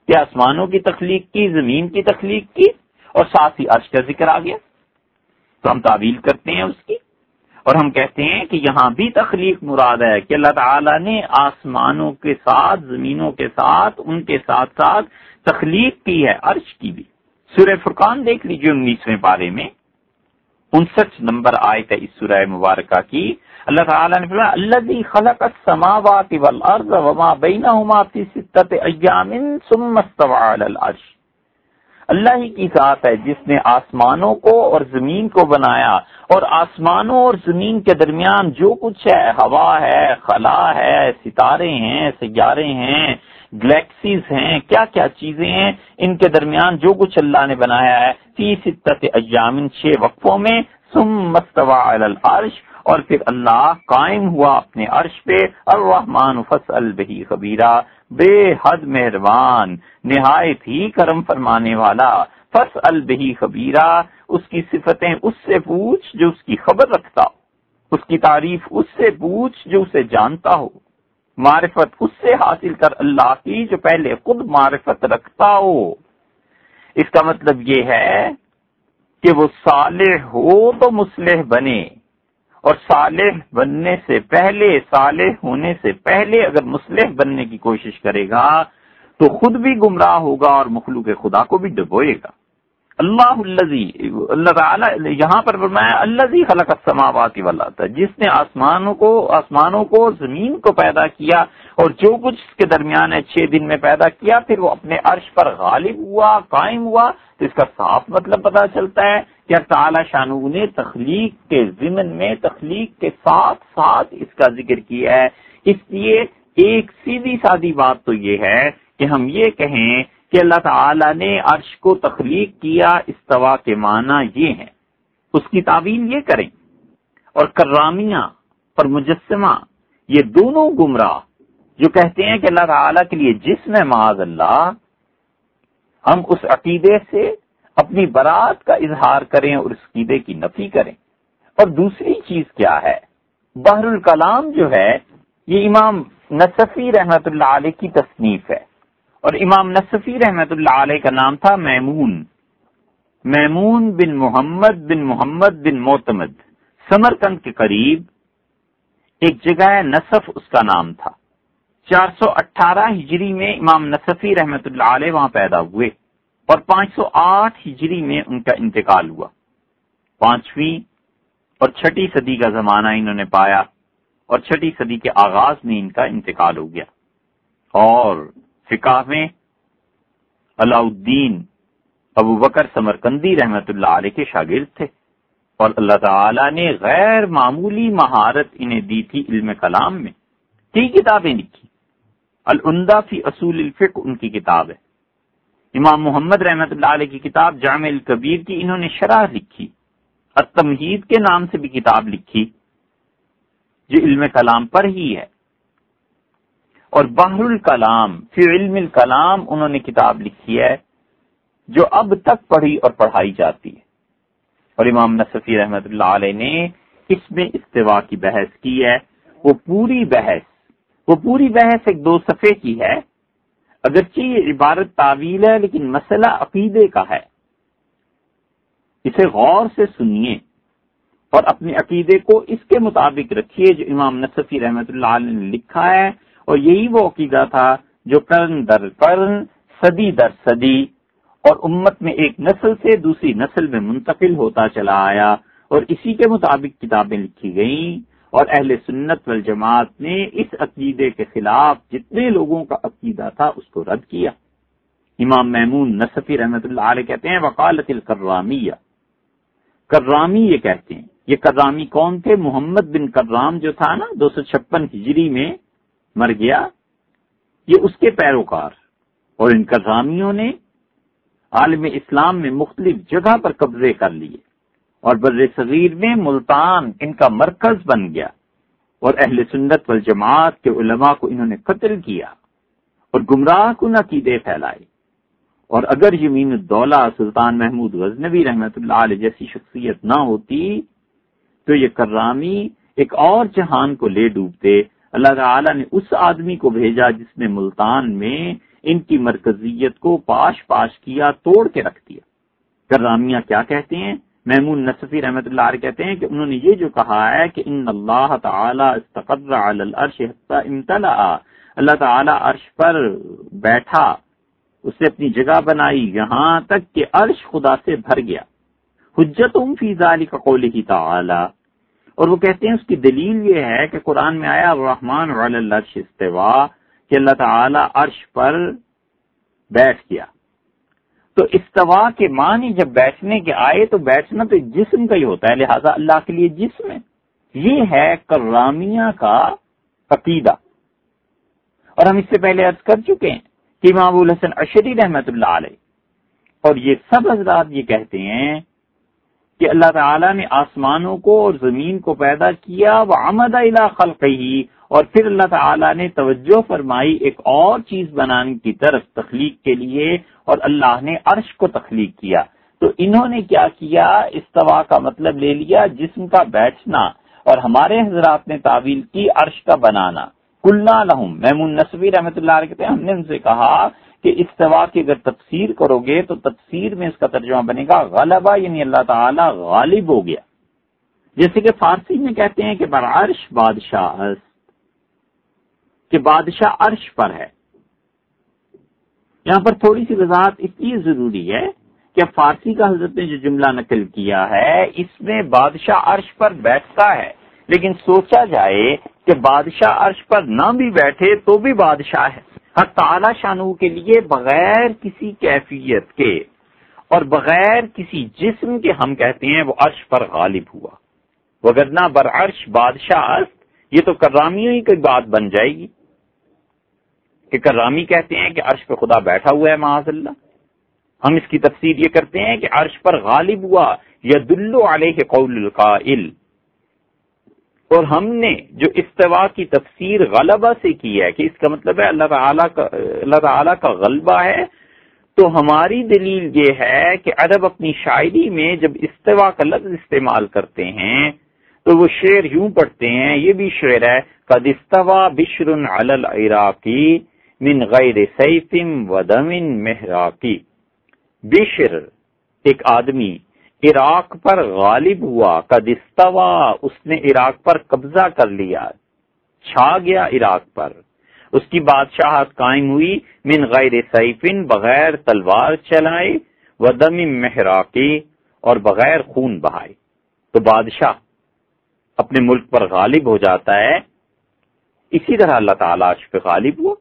کہ آسمانوں کی تخلیق کی، زمین کی تخلیق کی، اور ساتھ ہی عرش کا ذکر آ گیا، تو ہم تعویل کرتے ہیں اس کی، اور ہم کہتے ہیں کہ یہاں بھی تخلیق مراد ہے کہ اللہ تعالیٰ نے آسمانوں کے ساتھ، زمینوں کے ساتھ، ان کے ساتھ ساتھ تخلیق کی ہے، عرش کی بھی۔ سورہ فرقان دیکھ لیجیے 19ویں پارے میں 59 نمبر آیت ہے اس سورہ مبارکہ کی، اللہ تعالیٰ نے فرمایا الذی خلق السماوات والارض وما بینہما فی ستۃ ایام ثم استوى علی العرش۔ اللہ ہی کی ذات ہے جس نے آسمانوں کو اور زمین کو بنایا، اور آسمانوں اور زمین کے درمیان جو کچھ ہے، ہوا ہے، خلا ہے، ستارے ہیں، سیارے ہیں، گلیکسیز ہیں، کیا کیا چیزیں ہیں، ان کے درمیان جو کچھ اللہ نے بنایا ہے، فی ستۃ ایام 6 وقفوں میں، ثم استوى علی العرش، اور پھر اللہ قائم ہوا اپنے عرش پہ، الرحمن فاسأل بہ خبیرا، بے حد مہربان، نہایت ہی کرم فرمانے والا، فاسأل بہ خبیرا، اس کی صفتیں اس سے پوچھ جو اس کی خبر رکھتا ہو، اس کی تعریف اس سے پوچھ جو اسے جانتا ہو، معرفت اس سے حاصل کر اللہ کی جو پہلے خود معرفت رکھتا ہو۔ اس کا مطلب یہ ہے کہ وہ صالح ہو تو مصلح بنے، اور صالح بننے سے پہلے، صالح ہونے سے پہلے اگر مصلح بننے کی کوشش کرے گا تو خود بھی گمراہ ہوگا اور مخلوق خدا کو بھی ڈبوئے گا۔ اللہ تعالیٰ یہاں پر فرمایا الذی خلق السماوات والارض، جس نے آسمانوں کو زمین کو پیدا کیا اور جو کچھ اس کے درمیان ہے 6 دن میں پیدا کیا، پھر وہ اپنے عرش پر غالب ہوا، قائم ہوا۔ تو اس کا صاف مطلب پتا چلتا ہے کہ اللہ تعالیٰ شانہ نے تخلیق کے ضمن میں، تخلیق کے ساتھ ساتھ اس کا ذکر کیا ہے۔ اس لیے ایک سیدھی سادی بات تو یہ ہے کہ ہم یہ کہیں کہ اللہ تعالیٰ نے عرش کو تخلیق کیا، استوا کے معنی یہ ہیں، اس کی تعویل یہ کریں۔ اور کرامیہ اور مجسمہ یہ دونوں گمراہ جو کہتے ہیں کہ اللہ تعالیٰ کے لیے جسم ہے، معاذ اللہ، ہم اس عقیدے سے اپنی برات کا اظہار کریں اور اس عقیدے کی نفی کریں۔ اور دوسری چیز کیا ہے، بحر الکلام جو ہے یہ امام نصفی رحمت اللہ علیہ کی تصنیف ہے، اور امام نصفی رحمت اللہ علیہ کا نام تھا میمون بن محمد بن معتمد، سمرقند کے قریب ایک جگہ ہے نصف، اس کا نام تھا۔ 418 ہجری میں امام نصفی رحمت اللہ علیہ وہاں پیدا ہوئے، اور 508 ہجری میں ان کا انتقال ہوا۔ 5ویں اور 6ٹھی صدی کا زمانہ انہوں نے پایا، اور 6ٹھی صدی کے آغاز میں ان کا انتقال ہو گیا۔ اور فقہ میں علاء الدین ابو بکر سمرقندی رحمت اللہ علیہ کے شاگرد تھے، اور اللہ تعالیٰ نے غیر معمولی مہارت انہیں دی تھی علم کلام میں۔ 3 کتابیں لکھی، العمدہ فی اصول الفقہ ان کی کتاب ہے، امام محمد رحمت اللہ علیہ کی کتاب جامع الکبیر کی انہوں نے شرح لکھی، التمہید کے نام سے بھی کتاب لکھی جو علم کلام پر ہی ہے، اور بحر الکلام فی علم الکلام انہوں نے کتاب لکھی ہے جو اب تک پڑھی اور پڑھائی جاتی ہے۔ اور امام نصفی رحمت اللہ علیہ نے اس میں استوا کی بحث کی ہے، وہ پوری بحث 1-2 صفحے کی ہے، اگرچہ یہ عبارت تعویل ہے لیکن مسئلہ عقیدے کا ہے، اسے غور سے سنیے اور اپنے عقیدے کو اس کے مطابق رکھیے جو امام نصفی رحمت اللہ علیہ نے لکھا ہے، اور یہی وہ عقیدہ تھا جو قرن در قرن، صدی در صدی، اور امت میں ایک نسل سے دوسری نسل میں منتقل ہوتا چلا آیا، اور اسی کے مطابق کتابیں لکھی گئیں، اور اہل سنت والجماعت نے اس عقیدے کے خلاف جتنے لوگوں کا عقیدہ تھا اس کو رد کیا۔ امام میمون نصفی رحمت اللہ علیہ کہتے ہیں وقالت الکرامیہ، کرامی یہ کہتے ہیں، یہ کرامی کون تھے؟ محمد بن کرام جو تھا نا 256 ہجری میں مر گیا، یہ اس کے پیروکار، اور ان کرامیوں نے عالم اسلام میں مختلف جگہ پر قبضے کر لیے، اور بر صغیر میں ملتان ان کا مرکز بن گیا، اور اہل سنت والجماعت کے علماء کو انہوں نے قتل کیا اور گمراہ کن عقیدے پھیلائے۔ اور اگر یمین الدولہ سلطان محمود غزنوی رحمت اللہ علیہ جیسی شخصیت نہ ہوتی تو یہ کرامی ایک اور جہان کو لے ڈوبتے۔ اللہ تعالیٰ نے اس آدمی کو بھیجا جس نے ملتان میں ان کی مرکزیت کو پاش پاش کیا، توڑ کے رکھ دیا۔ کرامیہ کیا کہتے ہیں؟ میمون نصفی رحمۃ اللہ علیہ کہتے ہیں کہ انہوں نے یہ جو کہا ہے کہ ان اللہ تعالی استقر علی العرش حتی امتلأ، اللہ تعالی عرش پر بیٹھا، اس نے اپنی جگہ بنائی یہاں تک کہ عرش خدا سے بھر گیا۔ حجتہم فی ذلک قولہ تعالی، اور وہ کہتے ہیں اس کی دلیل یہ ہے کہ قرآن میں آیا الرحمن علی العرش استوا، کہ اللہ تعالی عرش پر بیٹھ گیا۔ تو استوا کے معنی جب بیٹھنے کے آئے تو بیٹھنا تو جسم کا ہی ہوتا ہے، لہذا اللہ کے لیے جسم ہے۔ یہ ہے کرامیہ کا عقیدہ، اور ہم اس سے پہلے عرض کر چکے ہیں کہ امام ابو الحسن اشعری رحمۃ اللہ علیہ اور یہ سب حضرات یہ کہتے ہیں کہ اللہ تعالیٰ نے آسمانوں کو اور زمین کو پیدا کیا وعمد الی خلقہ، اور پھر اللہ تعالیٰ نے توجہ فرمائی ایک اور چیز بنانے کی طرف تخلیق کے لیے، اور اللہ نے عرش کو تخلیق کیا۔ تو انہوں نے کیا کیا؟ استوا کا مطلب لے لیا جسم کا بیٹھنا، اور ہمارے حضرات نے تعویل کی عرش کا بنانا۔ قلنا لہم، میمون نصفی رحمۃ اللہ علیہ کہتے ہیں ہم نے ان سے کہا کہ استوا کی اگر تفسیر کرو گے تو تفسیر میں اس کا ترجمہ بنے گا غلبہ، یعنی اللہ تعالی غالب ہو گیا۔ جیسے کہ فارسی میں کہتے ہیں کہ برعرش بادشاہ است، کہ بادشاہ عرش پر ہے۔ یہاں پر تھوڑی سی وضاحت اس لیے ضروری ہے کہ فارسی کا حضرت نے جو جملہ نقل کیا ہے اس میں بادشاہ عرش پر بیٹھتا ہے، لیکن سوچا جائے کہ بادشاہ عرش پر نہ بھی بیٹھے تو بھی بادشاہ ہے۔ حق تعالی شانہ کے لیے بغیر کسی کیفیت کے اور بغیر کسی جسم کے ہم کہتے ہیں وہ عرش پر غالب ہوا، وگرنہ برعرش بادشاہ است، یہ تو کرامیوں ہی کی بات بن جائے گی کہ کرامی کہتے ہیں کہ عرش پہ خدا بیٹھا ہوا ہے، معاذ اللہ۔ ہم اس کی تفسیر یہ کرتے ہیں کہ عرش پر غالب ہوا، یدل علیہ قول القائل، اور ہم نے جو استوا کی تفسیر غلبہ سے کی ہے کہ اس کا مطلب ہے اللہ تعالیٰ کا غلبہ ہے، تو ہماری دلیل یہ ہے کہ عرب اپنی شاعری میں جب استوا کا لفظ استعمال کرتے ہیں تو وہ شعر یوں پڑھتے ہیں، یہ بھی شعر ہے، قد استوا بشر علی العراقی من غیر سیف و دم محراقی۔ بشر ایک آدمی عراق پر غالب ہوا، قد استوا اس نے عراق پر قبضہ کر لیا، چھا گیا عراق پر، اس کی بادشاہت قائم ہوئی، من غیر سیفن بغیر تلوار چلائے، و دم محراقی اور بغیر خون بہائے۔ تو بادشاہ اپنے ملک پر غالب ہو جاتا ہے، اسی طرح اللہ تعالیٰ عرش پہ غالب ہوا۔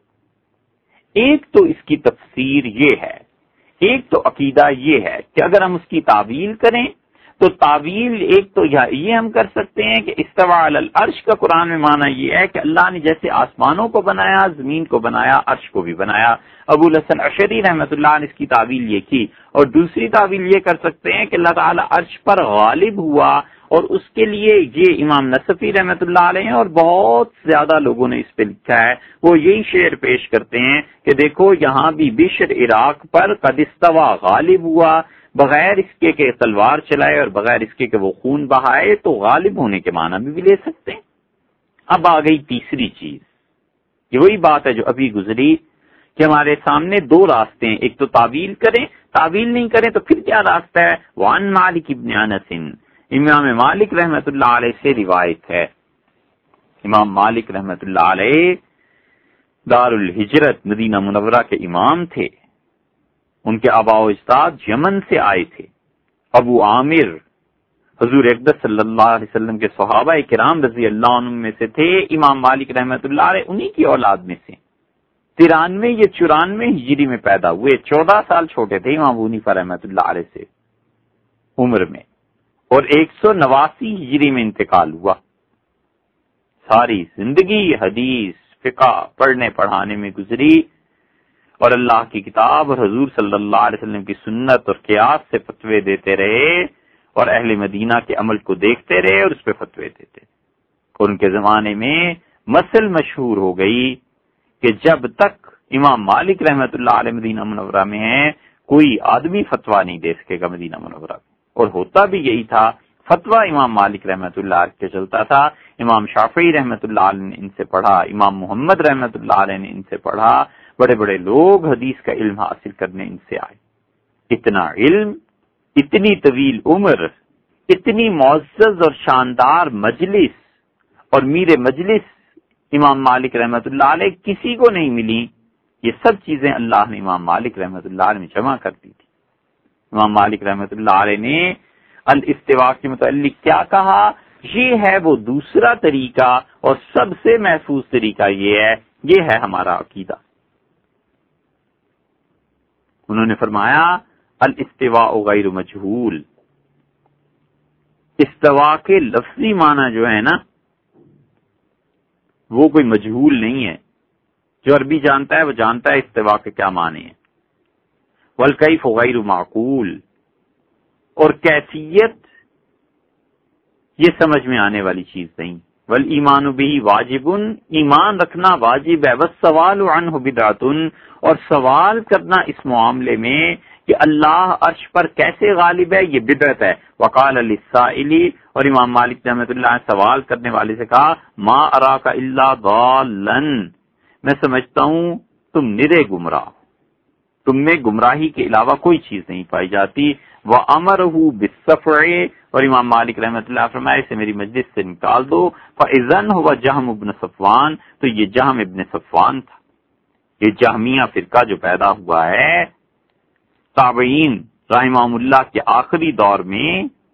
ایک تو اس کی تفسیر یہ ہے، ایک تو عقیدہ یہ ہے کہ اگر ہم اس کی تعویل کریں تو تعویل ایک تو یہ ہم کر سکتے ہیں کہ استوى علی العرش کا قرآن میں معنی یہ ہے کہ اللہ نے جیسے آسمانوں کو بنایا، زمین کو بنایا، عرش کو بھی بنایا۔ ابو الحسن اشعری رحمۃ اللہ نے اس کی تعویل یہ کی، اور دوسری تعویل یہ کر سکتے ہیں کہ اللہ تعالیٰ عرش پر غالب ہوا، اور اس کے لیے یہ امام نصفی رحمۃ اللہ علیہ اور بہت زیادہ لوگوں نے اس پہ لکھا ہے، وہ یہی شعر پیش کرتے ہیں کہ دیکھو یہاں بھی بشر عراق پر قد استوى غالب ہوا، بغیر اس کے کہ تلوار چلائے اور بغیر اس کے کہ وہ خون بہائے، تو غالب ہونے کے معنی بھی لے سکتے ہیں۔ اب آ گئی تیسری چیز، یہ وہی بات ہے جو ابھی گزری کہ ہمارے سامنے دو راستے ہیں، ایک تو تعویل کریں، تعویل نہیں کریں تو پھر کیا راستہ ہے؟ وعن مالک ابن انس، امام مالک رحمت اللہ علیہ سے روایت ہے، امام مالک رحمت اللہ علیہ دار الہجرت مدینہ منورہ کے امام تھے، ان کے آباء و اجداد یمن سے آئے تھے۔ ابو عامر حضور اقدس صلی اللہ علیہ وسلم کے صحابہ کرام رضی اللہ عنہ میں سے تھے، امام مالک رحمت اللہ علیہ انہی کی اولاد میں سے 93 یا 94 ہجری میں پیدا ہوئے، 14 سال چھوٹے تھے امام ابو حنیفہ رحمت اللہ علیہ سے عمر میں، اور 189 ہجری میں انتقال ہوا۔ ساری زندگی حدیث فقہ پڑھنے پڑھانے میں گزری، اور اللہ کی کتاب اور حضور صلی اللہ علیہ وسلم کی سنت اور قیاس سے فتوے دیتے رہے، اور اہل مدینہ کے عمل کو دیکھتے رہے اور اس پہ فتوے دیتے رہے۔ اور ان کے زمانے میں مثل مشہور ہو گئی کہ جب تک امام مالک رحمت اللہ علیہ مدینہ منورہ میں ہیں کوئی آدمی فتویٰ نہیں دے سکے گا مدینہ منورہ میں، اور ہوتا بھی یہی تھا، فتویٰ امام مالک رحمت اللہ علیہ کے چلتا تھا۔ امام شافعی رحمت اللہ علیہ نے ان سے پڑھا، امام محمد رحمت اللہ علیہ نے ان سے پڑھا، بڑے بڑے لوگ حدیث کا علم حاصل کرنے ان سے آئے. اتنا علم، اتنی طویل عمر، اتنی معزز اور شاندار مجلس، اور میر مجلس امام مالک رحمۃ اللہ علیہ کسی کو نہیں ملی. یہ سب چیزیں اللہ نے امام مالک رحمۃ اللہ علیہ میں جمع کر دی تھی. امام مالک رحمۃ اللہ علیہ نے الاستواء کے متعلق کیا کہا؟ یہ ہے وہ دوسرا طریقہ، اور سب سے محفوظ طریقہ یہ ہے ہمارا عقیدہ. انہوں نے فرمایا الاستواء غیر مجہول. استوا کے لفظی معنی جو ہے نا وہ کوئی مجہول نہیں ہے. جو عربی جانتا ہے وہ جانتا ہے استوا کے کیا معنی ہے. والکیف غیر معقول، اور کیفیت یہ سمجھ میں آنے والی چیز نہیں. والایمان بہ واجب، ایمان رکھنا واجب ہے. والسوال عنہ بدعۃ، اور سوال کرنا اس معاملے میں کہ اللہ عرش پر کیسے غالب ہے یہ بدعت ہے. وقال للسائل، اور امام مالک رحمۃ اللہ نے سوال کرنے والے سے کہا ما اراک الا ضالا، میں سمجھتا ہوں تم نرے گمراہ، تم میں گمراہی کے علاوہ کوئی چیز نہیں پائی جاتی. وَأَمَرَهُ بِالصَّفْعِ، اور امام مالک رحمۃ اللہ فرمائے اسے میری مجلس سے نکال دو. فَإِذَنْ هُوَ جَهْمُ بْنُ صَفْوَانَ، تو یہ جہم ابن صفوان تھا. یہ جہمیہ فرقہ جو پیدا ہوا ہے تابعین رحمہم اللہ کے آخری دور میں،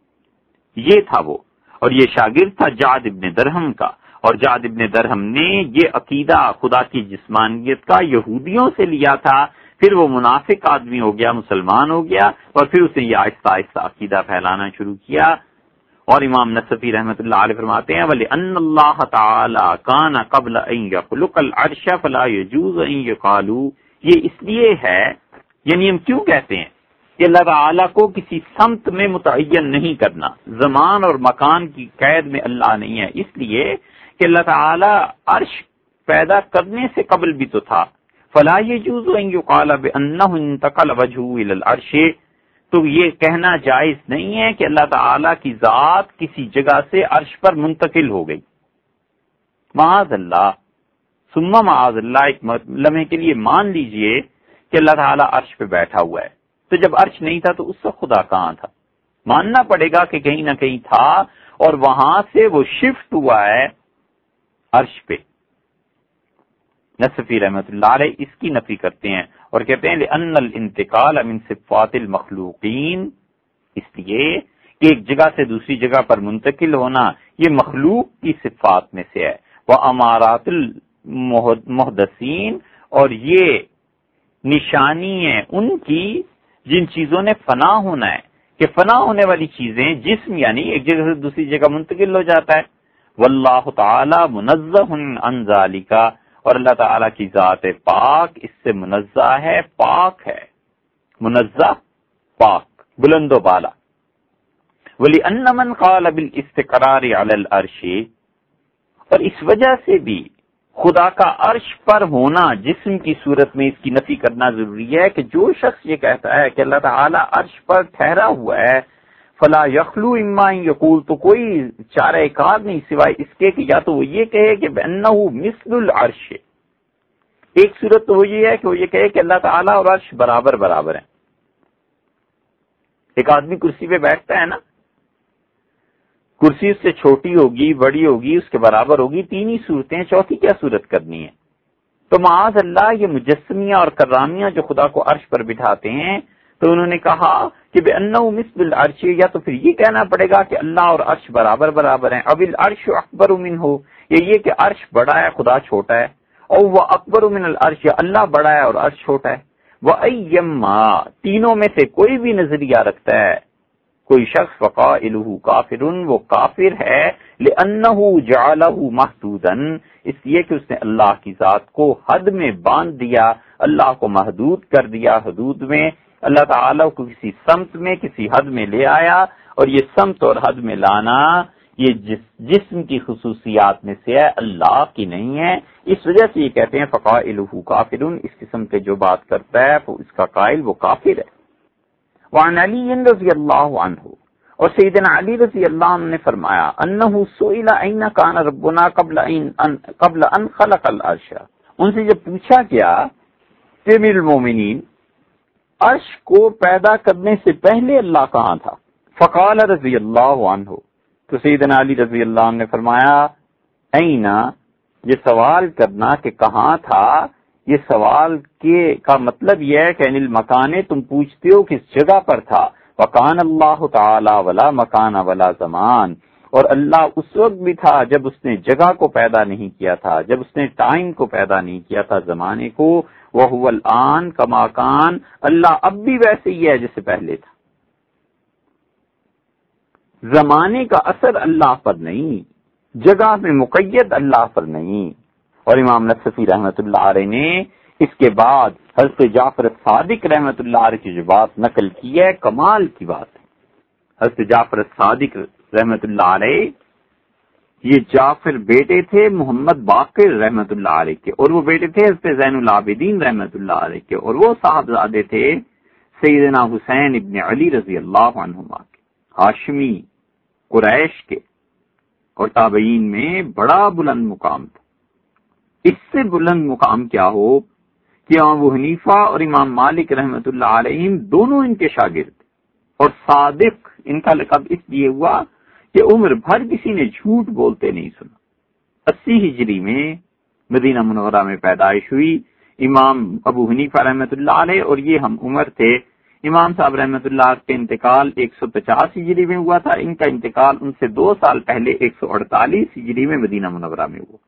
یہ تھا وہ، اور یہ شاگرد تھا جعد ابن درہم کا. اور جعد ابن درہم نے یہ عقیدہ خدا کی جسمانیت کا یہودیوں سے لیا تھا. پھر وہ منافق آدمی ہو گیا، مسلمان ہو گیا، اور پھر اس نے یہ آہستہ آہستہ عقیدہ پھیلانا شروع کیا. اور امام نصفی رحمۃ اللہ علیہ فرماتے ہیں وَلِأَنَّ اللَّهَ تَعَالَى كَانَ قَبْلَ أَن يَخْلُقَ الْعَرْشَ فَلَا يَجُوزُ أَن يُقَالُ، یہ اس لیے ہے، یعنی ہم کیوں کہتے ہیں کہ اللہ تعالیٰ کو کسی سمت میں متعین نہیں کرنا، زمان اور مکان کی قید میں اللہ نہیں ہے. اس لیے کہ اللہ تعالیٰ عرش پیدا کرنے سے قبل بھی تو تھا. فلا يجوز ان يقال بانه انتقل وجهه الى العرش، تو یہ کہنا جائز نہیں ہے کہ اللہ تعالیٰ کی ذات کسی جگہ سے عرش پر منتقل ہو گئی. معاذ اللہ، ثم معاذ اللہ، ایک لمحے کے لیے مان لیجئے کہ اللہ تعالیٰ عرش پہ بیٹھا ہوا ہے، تو جب عرش نہیں تھا تو اس وقت خدا کہاں تھا؟ ماننا پڑے گا کہ کہیں نہ کہیں تھا، اور وہاں سے وہ شفٹ ہوا ہے عرش پہ. نصفی رحمۃ اللہ علیہ اس کی نفی کرتے ہیں اور کہتے ہیں لأن الانتقال من صفات المخلوقین، اس لیے کہ ایک جگہ سے دوسری جگہ پر منتقل ہونا یہ مخلوق کی صفات میں سے ہے. وامارات المحدثین، اور یہ نشانی ہے ان کی جن چیزوں نے فنا ہونا ہے، کہ فنا ہونے والی چیزیں جسم یعنی ایک جگہ سے دوسری جگہ منتقل ہو جاتا ہے. واللہ تعالی منزہ عن ذالک، اور اللہ تعالیٰ کی ذات پاک اس سے منزہ ہے، پاک ہے، منزہ پاک، بلند و بالا. وَلِأَنَّ مَنْ قَالَ بِالْإِسْتِقْرَارِ عَلَى الْعَرْشِ، اور اس وجہ سے بھی خدا کا عرش پر ہونا جسم کی صورت میں اس کی نفی کرنا ضروری ہے کہ جو شخص یہ کہتا ہے کہ اللہ تعالیٰ عرش پر ٹھہرا ہوا ہے فلا یخلو اما ان یقول، تو کوئی چارہ کار نہیں سوائے اس کے کہ یا تو وہ یہ کہے کہ بأنہ مثل العرش، ایک صورت تو وہ یہ ہے کہ وہ یہ کہے کہ اللہ تعالیٰ اور عرش برابر برابر ہیں. ایک آدمی کرسی پہ بیٹھتا ہے نا، کرسی اس سے چھوٹی ہوگی، بڑی ہوگی، اس کے برابر ہوگی، تین ہی صورتیں، چوتھی کیا صورت کرنی ہے؟ تو معاذ اللہ یہ مجسمیہ اور کرامیہ جو خدا کو عرش پر بٹھاتے ہیں، تو انہوں نے کہا کہ بأنہ مثل العرش، یا تو پھر یہ کہنا پڑے گا کہ اللہ اور عرش برابر برابر ہیں. اب العرش اکبر منہ، یہ کہ عرش بڑا ہے خدا چھوٹا ہے، اور وہ اکبر من العرش، یا اللہ بڑا ہے اور عرش چھوٹا ہے. وَأَيَّمَّا، تینوں میں سے کوئی بھی نظریہ رکھتا ہے کوئی شخص فقائلہ کافر، وہ کافر ہے لأنہ جعلہ محدودا، اس لیے کہ اس نے اللہ کی ذات کو حد میں باندھ دیا، اللہ کو محدود کر دیا حدود میں، اللہ تعالیٰ کو کسی سمت میں کسی حد میں لے آیا، اور یہ سمت اور حد میں لانا یہ جسم کی خصوصیات میں سے ہے، اللہ کی نہیں ہے. اس وجہ سے یہ کہتے ہیں فقائلہ کافر، اس قسم کے جو بات کرتا ہے اس کا قائل وہ کافر ہے. وعن علی رضی اللہ عنہ، اور سیدنا علی رضی اللہ عنہ نے فرمایا انہ سئل این کان ربنا قبل ان خلق العرش، ان سے جب پوچھا گیا کہ امیر المومنین عرش کو پیدا کرنے سے پہلے اللہ کہاں تھا؟ فقال رضی اللہ عنہ، تو سیدنا علی رضی اللہ عنہ نے فرمایا اینا، یہ سوال کرنا کہ کہاں تھا، یہ سوال کا مطلب یہ ہے کہ ان المکانے، تم پوچھتے ہو کس جگہ پر تھا، وکان اللہ تعالی ولا مکان ولا زمان، اور اللہ اس وقت بھی تھا جب اس نے جگہ کو پیدا نہیں کیا تھا، جب اس نے ٹائم کو پیدا نہیں کیا تھا، زمانے کو، وہو الآن کما کان، اللہ اب بھی ویسے ہی ہے جیسے پہلے تھا۔ زمانے کا اثر اللہ پر نہیں، جگہ میں مقید اللہ پر نہیں۔ اور امام نصفی رحمۃ اللہ علیہ نے اس کے بعد حضرت جعفر الصادق رحمۃ اللہ علیہ کی جو بات نقل کی ہے، کمال کی بات ہے۔ حضرت جعفر الصادق رحمۃ اللہ علیہ، یہ جعفر بیٹے تھے محمد باقر رحمۃ اللہ علیہ کے، اور وہ بیٹے تھے حضرت زین العابدین رحمۃ اللہ علیہ کے، اور وہ صاحبزادے تھے سیدنا حسین ابن علی رضی اللہ عنہما کے، ہاشمی قریش کے، اور تابعین میں بڑا بلند مقام تھا۔ اس سے بلند مقام کیا ہو کہ امام ابو حنیفہ اور امام مالک رحمۃ اللہ علیہ دونوں ان کے شاگرد، اور صادق ان کا لقب اس لیے ہوا کہ عمر بھر کسی نے جھوٹ بولتے نہیں سنا۔ 80 ہجری میں مدینہ منورہ میں پیدائش ہوئی امام ابو حنیفہ رحمۃ اللہ علیہ، اور یہ ہم عمر تھے۔ امام صاحب رحمۃ اللہ کے انتقال 150 ہجری میں ہوا تھا، ان کا انتقال ان سے 2 سال پہلے 148 ہجری میں مدینہ منورہ میں ہوا۔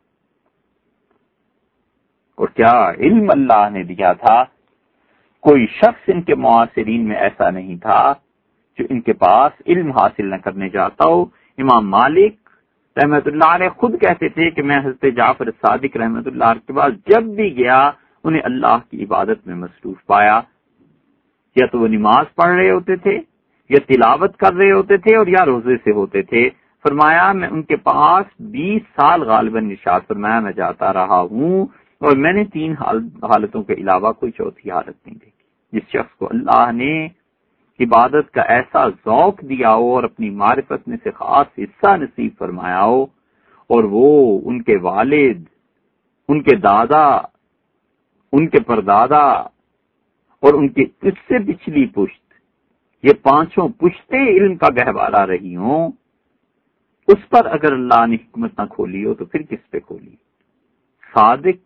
اور کیا علم اللہ نے دیا تھا، کوئی شخص ان کے معاصرین میں ایسا نہیں تھا جو ان کے پاس علم حاصل نہ کرنے جاتا ہو۔ امام مالک رحمۃ اللہ علیہ خود کہتے تھے کہ میں حضرت جعفر الصادق رحمۃ اللہ علیہ کے پاس جب بھی گیا انہیں اللہ کی عبادت میں مصروف پایا، یا تو وہ نماز پڑھ رہے ہوتے تھے، یا تلاوت کر رہے ہوتے تھے، اور یا روزے سے ہوتے تھے۔ فرمایا میں ان کے پاس 20 سال غالباً ارشاد فرمایا میں جاتا رہا ہوں، اور میں نے 3 حالتوں کے علاوہ کوئی چوتھی حالت نہیں دیکھی۔ جس شخص کو اللہ نے عبادت کا ایسا ذوق دیا ہو اور اپنی معرفت میں سے خاص حصہ نصیب فرمایا ہو، اور وہ ان کے والد، ان کے دادا، ان کے پردادا، اور ان کی اس سے پچھلی پشت، یہ 5 پشتیں علم کا گہوارہ رہی ہوں، اس پر اگر اللہ نے حکمت نہ کھولی ہو تو پھر کس پہ کھولی؟ صادق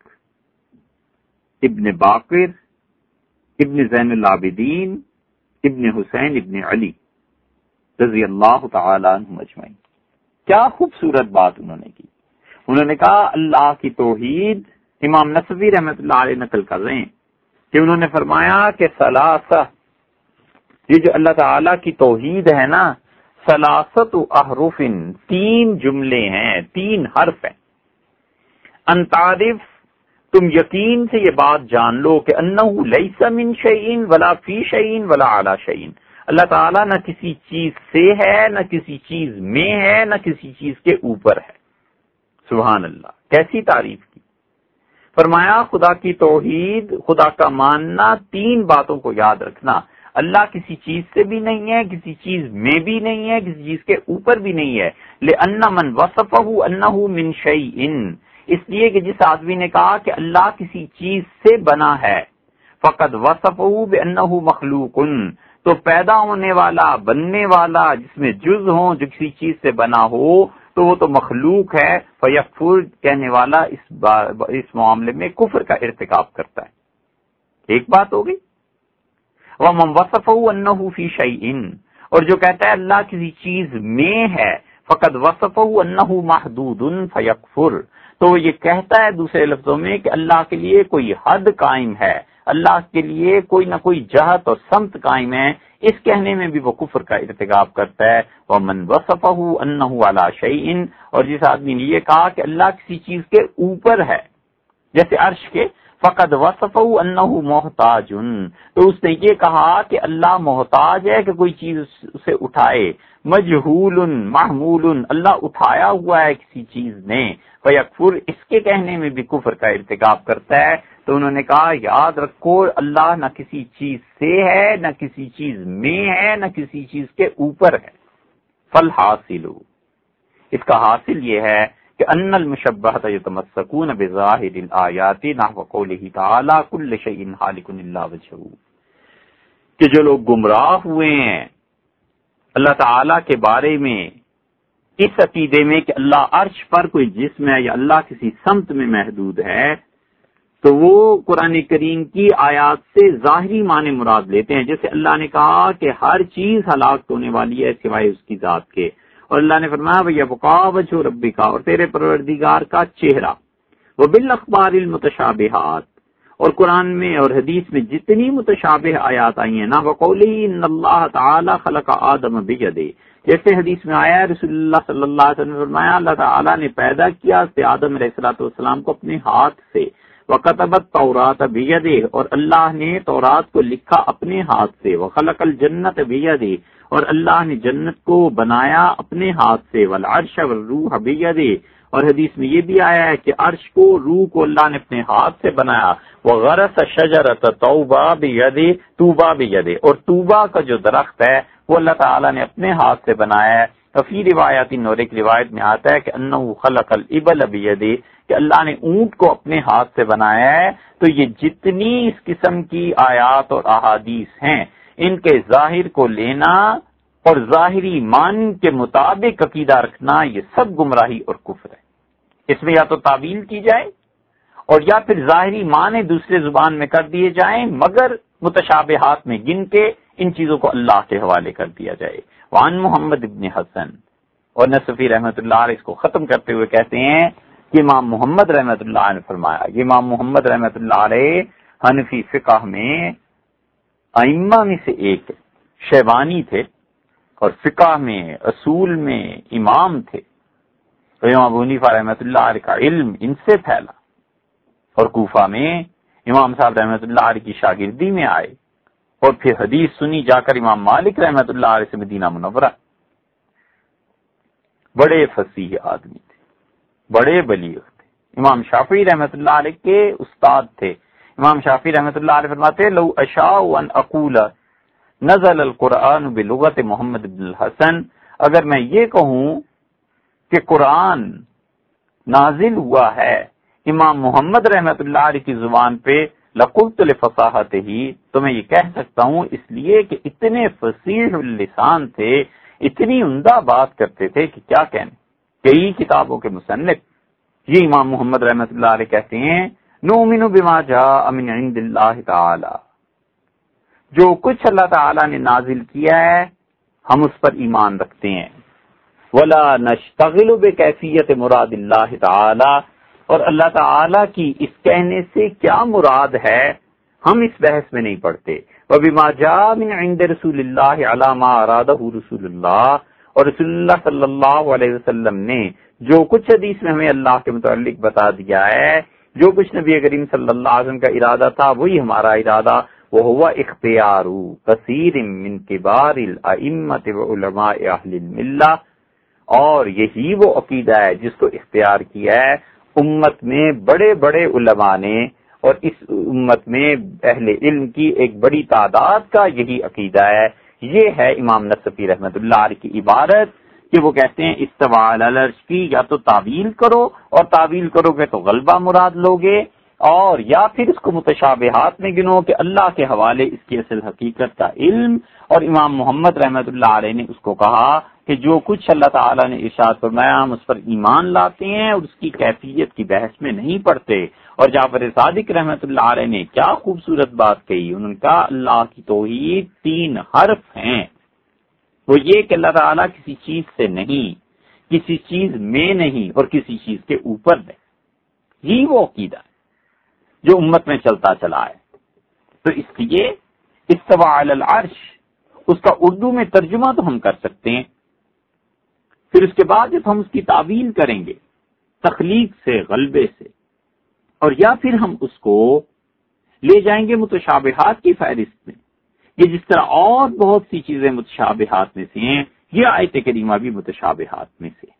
ابن باقر ابن زین العابدین ابن حسین ابن علی رضی اللہ تعالی عنہم اجمعین۔ کیا خوبصورت بات انہوں نے کی۔ انہوں نے کہا اللہ کی توحید، امام نصفی رحمۃ اللہ علیہ نقل کر رہے ہیں کہ انہوں نے فرمایا کہ ثلاثہ، یہ جو اللہ تعالی کی توحید ہے نا، ثلاثت احرف، 3 جملے ہیں، 3 حرف ہیں۔ انتعرف، تم یقین سے یہ بات جان لو کہ انہ لیس من شیء ولا فی شیء ولا علی شیء، اللہ تعالیٰ نہ کسی چیز سے ہے، نہ کسی چیز میں ہے، نہ کسی چیز کے اوپر ہے۔ سبحان اللہ، کیسی تعریف کی۔ فرمایا خدا کی توحید، خدا کا ماننا، 3 باتوں کو یاد رکھنا۔ اللہ کسی چیز سے بھی نہیں ہے، کسی چیز میں بھی نہیں ہے، کسی چیز کے اوپر بھی نہیں ہے۔ لأن من وصفہ انہ من شیء، اس لیے کہ جس آدمی نے کہا کہ اللہ کسی چیز سے بنا ہے، فقد وصفہ بانہ مخلوق، تو پیدا ہونے والا، بننے والا، جس میں جز ہوں، جو کسی چیز سے بنا ہو تو وہ تو مخلوق ہے۔ فیکفر، کہنے والا اس معاملے میں کفر کا ارتکاب کرتا ہے۔ ایک بات ہو گئی۔ وَمَنْ وَصَفَهُ أَنَّهُ فِي شَيْءٍ، اور جو کہتا ہے اللہ کسی چیز میں ہے، فقد وصفه انه محدود فیکفر، تو یہ کہتا ہے دوسرے لفظوں میں کہ اللہ کے لیے کوئی حد قائم ہے، اللہ کے لیے کوئی نہ کوئی جہت اور سمت قائم ہے، اس کہنے میں بھی وہ کفر کا ارتکاب کرتا ہے۔ وَمَنْ وَصَفَهُ أَنَّهُ عَلَى شَيْءٍ، اور جس آدمی نے یہ کہا کہ اللہ کسی چیز کے اوپر ہے، جیسے عرش کے، فقد وصفه انه محتاج، تو اس نے یہ کہا کہ اللہ محتاج ہے کہ کوئی چیز اسے اٹھائے۔ مجہول محمول، اللہ اٹھایا ہوا ہے کسی چیز نے۔ فیکفر، اس کے کہنے میں بھی کفر کا ارتکاب کرتا ہے۔ تو انہوں نے کہا یاد رکھو اللہ نہ کسی چیز سے ہے، نہ کسی چیز میں ہے، نہ کسی چیز کے اوپر ہے۔ فالحاصل، اس کا حاصل یہ ہے کہ ان المشبہۃ یتمسکون بظاہر الآیات نحو قولہ تعالی کل شیء ہالک الا وجہہ، کہ جو لوگ گمراہ ہوئے ہیں اللہ تعالی کے بارے میں اس عقیدے میں کہ اللہ عرش پر کوئی جسم ہے یا اللہ کسی سمت میں محدود ہے، تو وہ قرآن کریم کی آیات سے ظاہری معنی مراد لیتے ہیں، جیسے اللہ نے کہا کہ ہر چیز ہلاک ہونے والی ہے سوائے اس کی ذات کے، اور اللہ نے فرمایا وَيَبْقَىٰ وَجْهُ رَبِّكَ، اور تیرے پروردگار کا چہرہ، وَبِالْأَخْبَارِ الْمُتَشَابِهَاتِ، اور قرآن میں اور حدیث میں جتنی متشابہ آیات آئی ہیں نا، وَقَوْلِهِ إِنَّ اللَّهَ تَعَالَى خَلَقَ آدَمَ بِيَدِهِ، جیسے حدیث میں آیا ہے رسول اللہ صلی اللہ علیہ وسلم نے فرمایا اللہ تعالیٰ نے پیدا کیا آدم علیہ السلام کو اپنے ہاتھ سے، وَكَتَبَ التَّوْرَاةَ بِيَدِهِ، اور اللہ نے تورات کو لکھا اپنے ہاتھ سے، وَخَلَقَ الْجَنَّةَ بِيَدِهِ، اور اللہ نے جنت کو بنایا اپنے ہاتھ سے، وَالْعَرْشَ وَالرُّوحَ بِيَدِهِ، اور حدیث میں یہ بھی آیا ہے کہ عرش کو روح کو اللہ نے اپنے ہاتھ سے بنایا، وَغَرَسَ شَجَرَةَ طَوْبَى بِيَدِهِ، طوبہ بِيَدِهِ، اور طوبہ کا جو درخت ہے وہ اللہ تعالیٰ نے اپنے ہاتھ سے بنایا ہے۔ فی روایات، اور ایک روایت میں آتا ہے کہ انہ خلق الابل بیدہ، کہ اللہ نے اونٹ کو اپنے ہاتھ سے بنایا ہے۔ تو یہ جتنی اس قسم کی آیات اور احادیث ہیں، ان کے ظاہر کو لینا اور ظاہری معنی کے مطابق عقیدہ رکھنا، یہ سب گمراہی اور کفر ہے۔ اس میں یا تو تعویل کی جائے اور یا پھر ظاہری معنی دوسرے زبان میں کر دیے جائیں، مگر متشابہات میں گن کے ان چیزوں کو اللہ کے حوالے کر دیا جائے۔ وعن محمد ابن حسن، اور نصفی رحمۃ اللہ علیہ اس کو ختم کرتے ہوئے کہتے ہیں کہ امام محمد رحمۃ اللہ علیہ نے فرمایا، یہ امام محمد رحمۃ اللہ علیہ حنفی فقہ میں ائمہ میں سے ایک شیبانی تھے، اور فقہ میں اصول میں امام تھے، تو امام ابو حنیفہ رحمۃ اللہ علیہ کا علم ان سے پھیلا، اور کوفہ میں امام صاحب رحمۃ اللہ علیہ کی شاگردی میں آئے، اور پھر حدیث سنی جا کر امام مالک رحمۃ اللہ علیہ سے مدینہ منورہ۔ بڑے فصیح آدمی تھے، بڑے بلیغ تھے۔ امام شافعی رحمۃ اللہ علیہ کے استاد تھے۔ امام شافعی رحمۃ اللہ علیہ فرماتے لو اشاء ان اقول نزل القرآن بلغت محمد بن الحسن، اگر میں یہ کہوں کہ قرآن نازل ہوا ہے امام محمد رحمۃ اللہ علیہ کی زبان پہ، لقلت لفصاحتہ، تو میں یہ کہہ سکتا ہوں اس لیے کہ اتنے فصیح اللسان تھے، اتنی عمدہ بات کرتے تھے کہ کیا کہنے، کئی کتابوں کے مصنف۔ یہ امام محمد رحمۃ اللہ علیہ کہتے ہیں نؤمن بما جاء من عند اللہ تعالی، جو کچھ اللہ تعالی نے نازل کیا ہے ہم اس پر ایمان رکھتے ہیں، ولا نشتغل بکیفیت مراد اللہ تعالی، اور اللہ تعالی کی اس کہنے سے کیا مراد ہے ہم اس بحث میں نہیں پڑتے، وبما جاء من عند رسول اللہ علی ما ارادہ رسول اللہ، اور رسول اللہ صلی اللہ علیہ وسلم نے جو کچھ حدیث میں ہمیں اللہ کے متعلق بتا دیا ہے، جو کچھ نبی کریم صلی اللہ علیہ وسلم کا ارادہ تھا وہی ہمارا ارادہ، وہو اختیار کثیر من کبار الائمۃ وعلماء اہل الملہ، اور یہی وہ عقیدہ ہے جس کو اختیار کیا ہے امت میں بڑے بڑے علماء نے، اور اس امت میں اہل علم کی ایک بڑی تعداد کا یہی عقیدہ ہے۔ یہ ہے امام نصفی رحمۃ اللہ علیہ کی عبارت کہ وہ کہتے ہیں استوى علی العرش کی یا تو تعویل کرو، اور تعویل کرو گے تو غلبہ مراد لوگے، اور یا پھر اس کو متشابہات میں گنو کہ اللہ کے حوالے اس کی اصل حقیقت کا علم، اور امام محمد رحمۃ اللہ علیہ نے اس کو کہا کہ جو کچھ اللہ تعالیٰ نے ارشاد فرمایا ہم اس پر ایمان لاتے ہیں اور اس کی کیفیت کی بحث میں نہیں پڑتے۔ اور جعفر صادق رحمۃ اللہ علیہ نے کیا خوبصورت بات کہی، انہوں نے کہا اللہ کی توحید 3 حرف ہیں، وہ یہ کہ اللہ تعالیٰ کسی چیز سے نہیں، کسی چیز میں نہیں، اور کسی چیز کے اوپر نہیں۔ یہ وہ عقیدہ ہے جو امت میں چلتا چلا ہے۔ تو اس لیے استوى علی العرش، اس کا اردو میں ترجمہ تو ہم کر سکتے ہیں، پھر اس کے بعد جب ہم اس کی تعویل کریں گے تخلیق سے، غلبے سے، اور یا پھر ہم اس کو لے جائیں گے متشابہات کی فہرست میں، یہ جس طرح اور بہت سی چیزیں متشابہات میں سے ہیں، یہ آیت کریمہ بھی متشابہات میں سے۔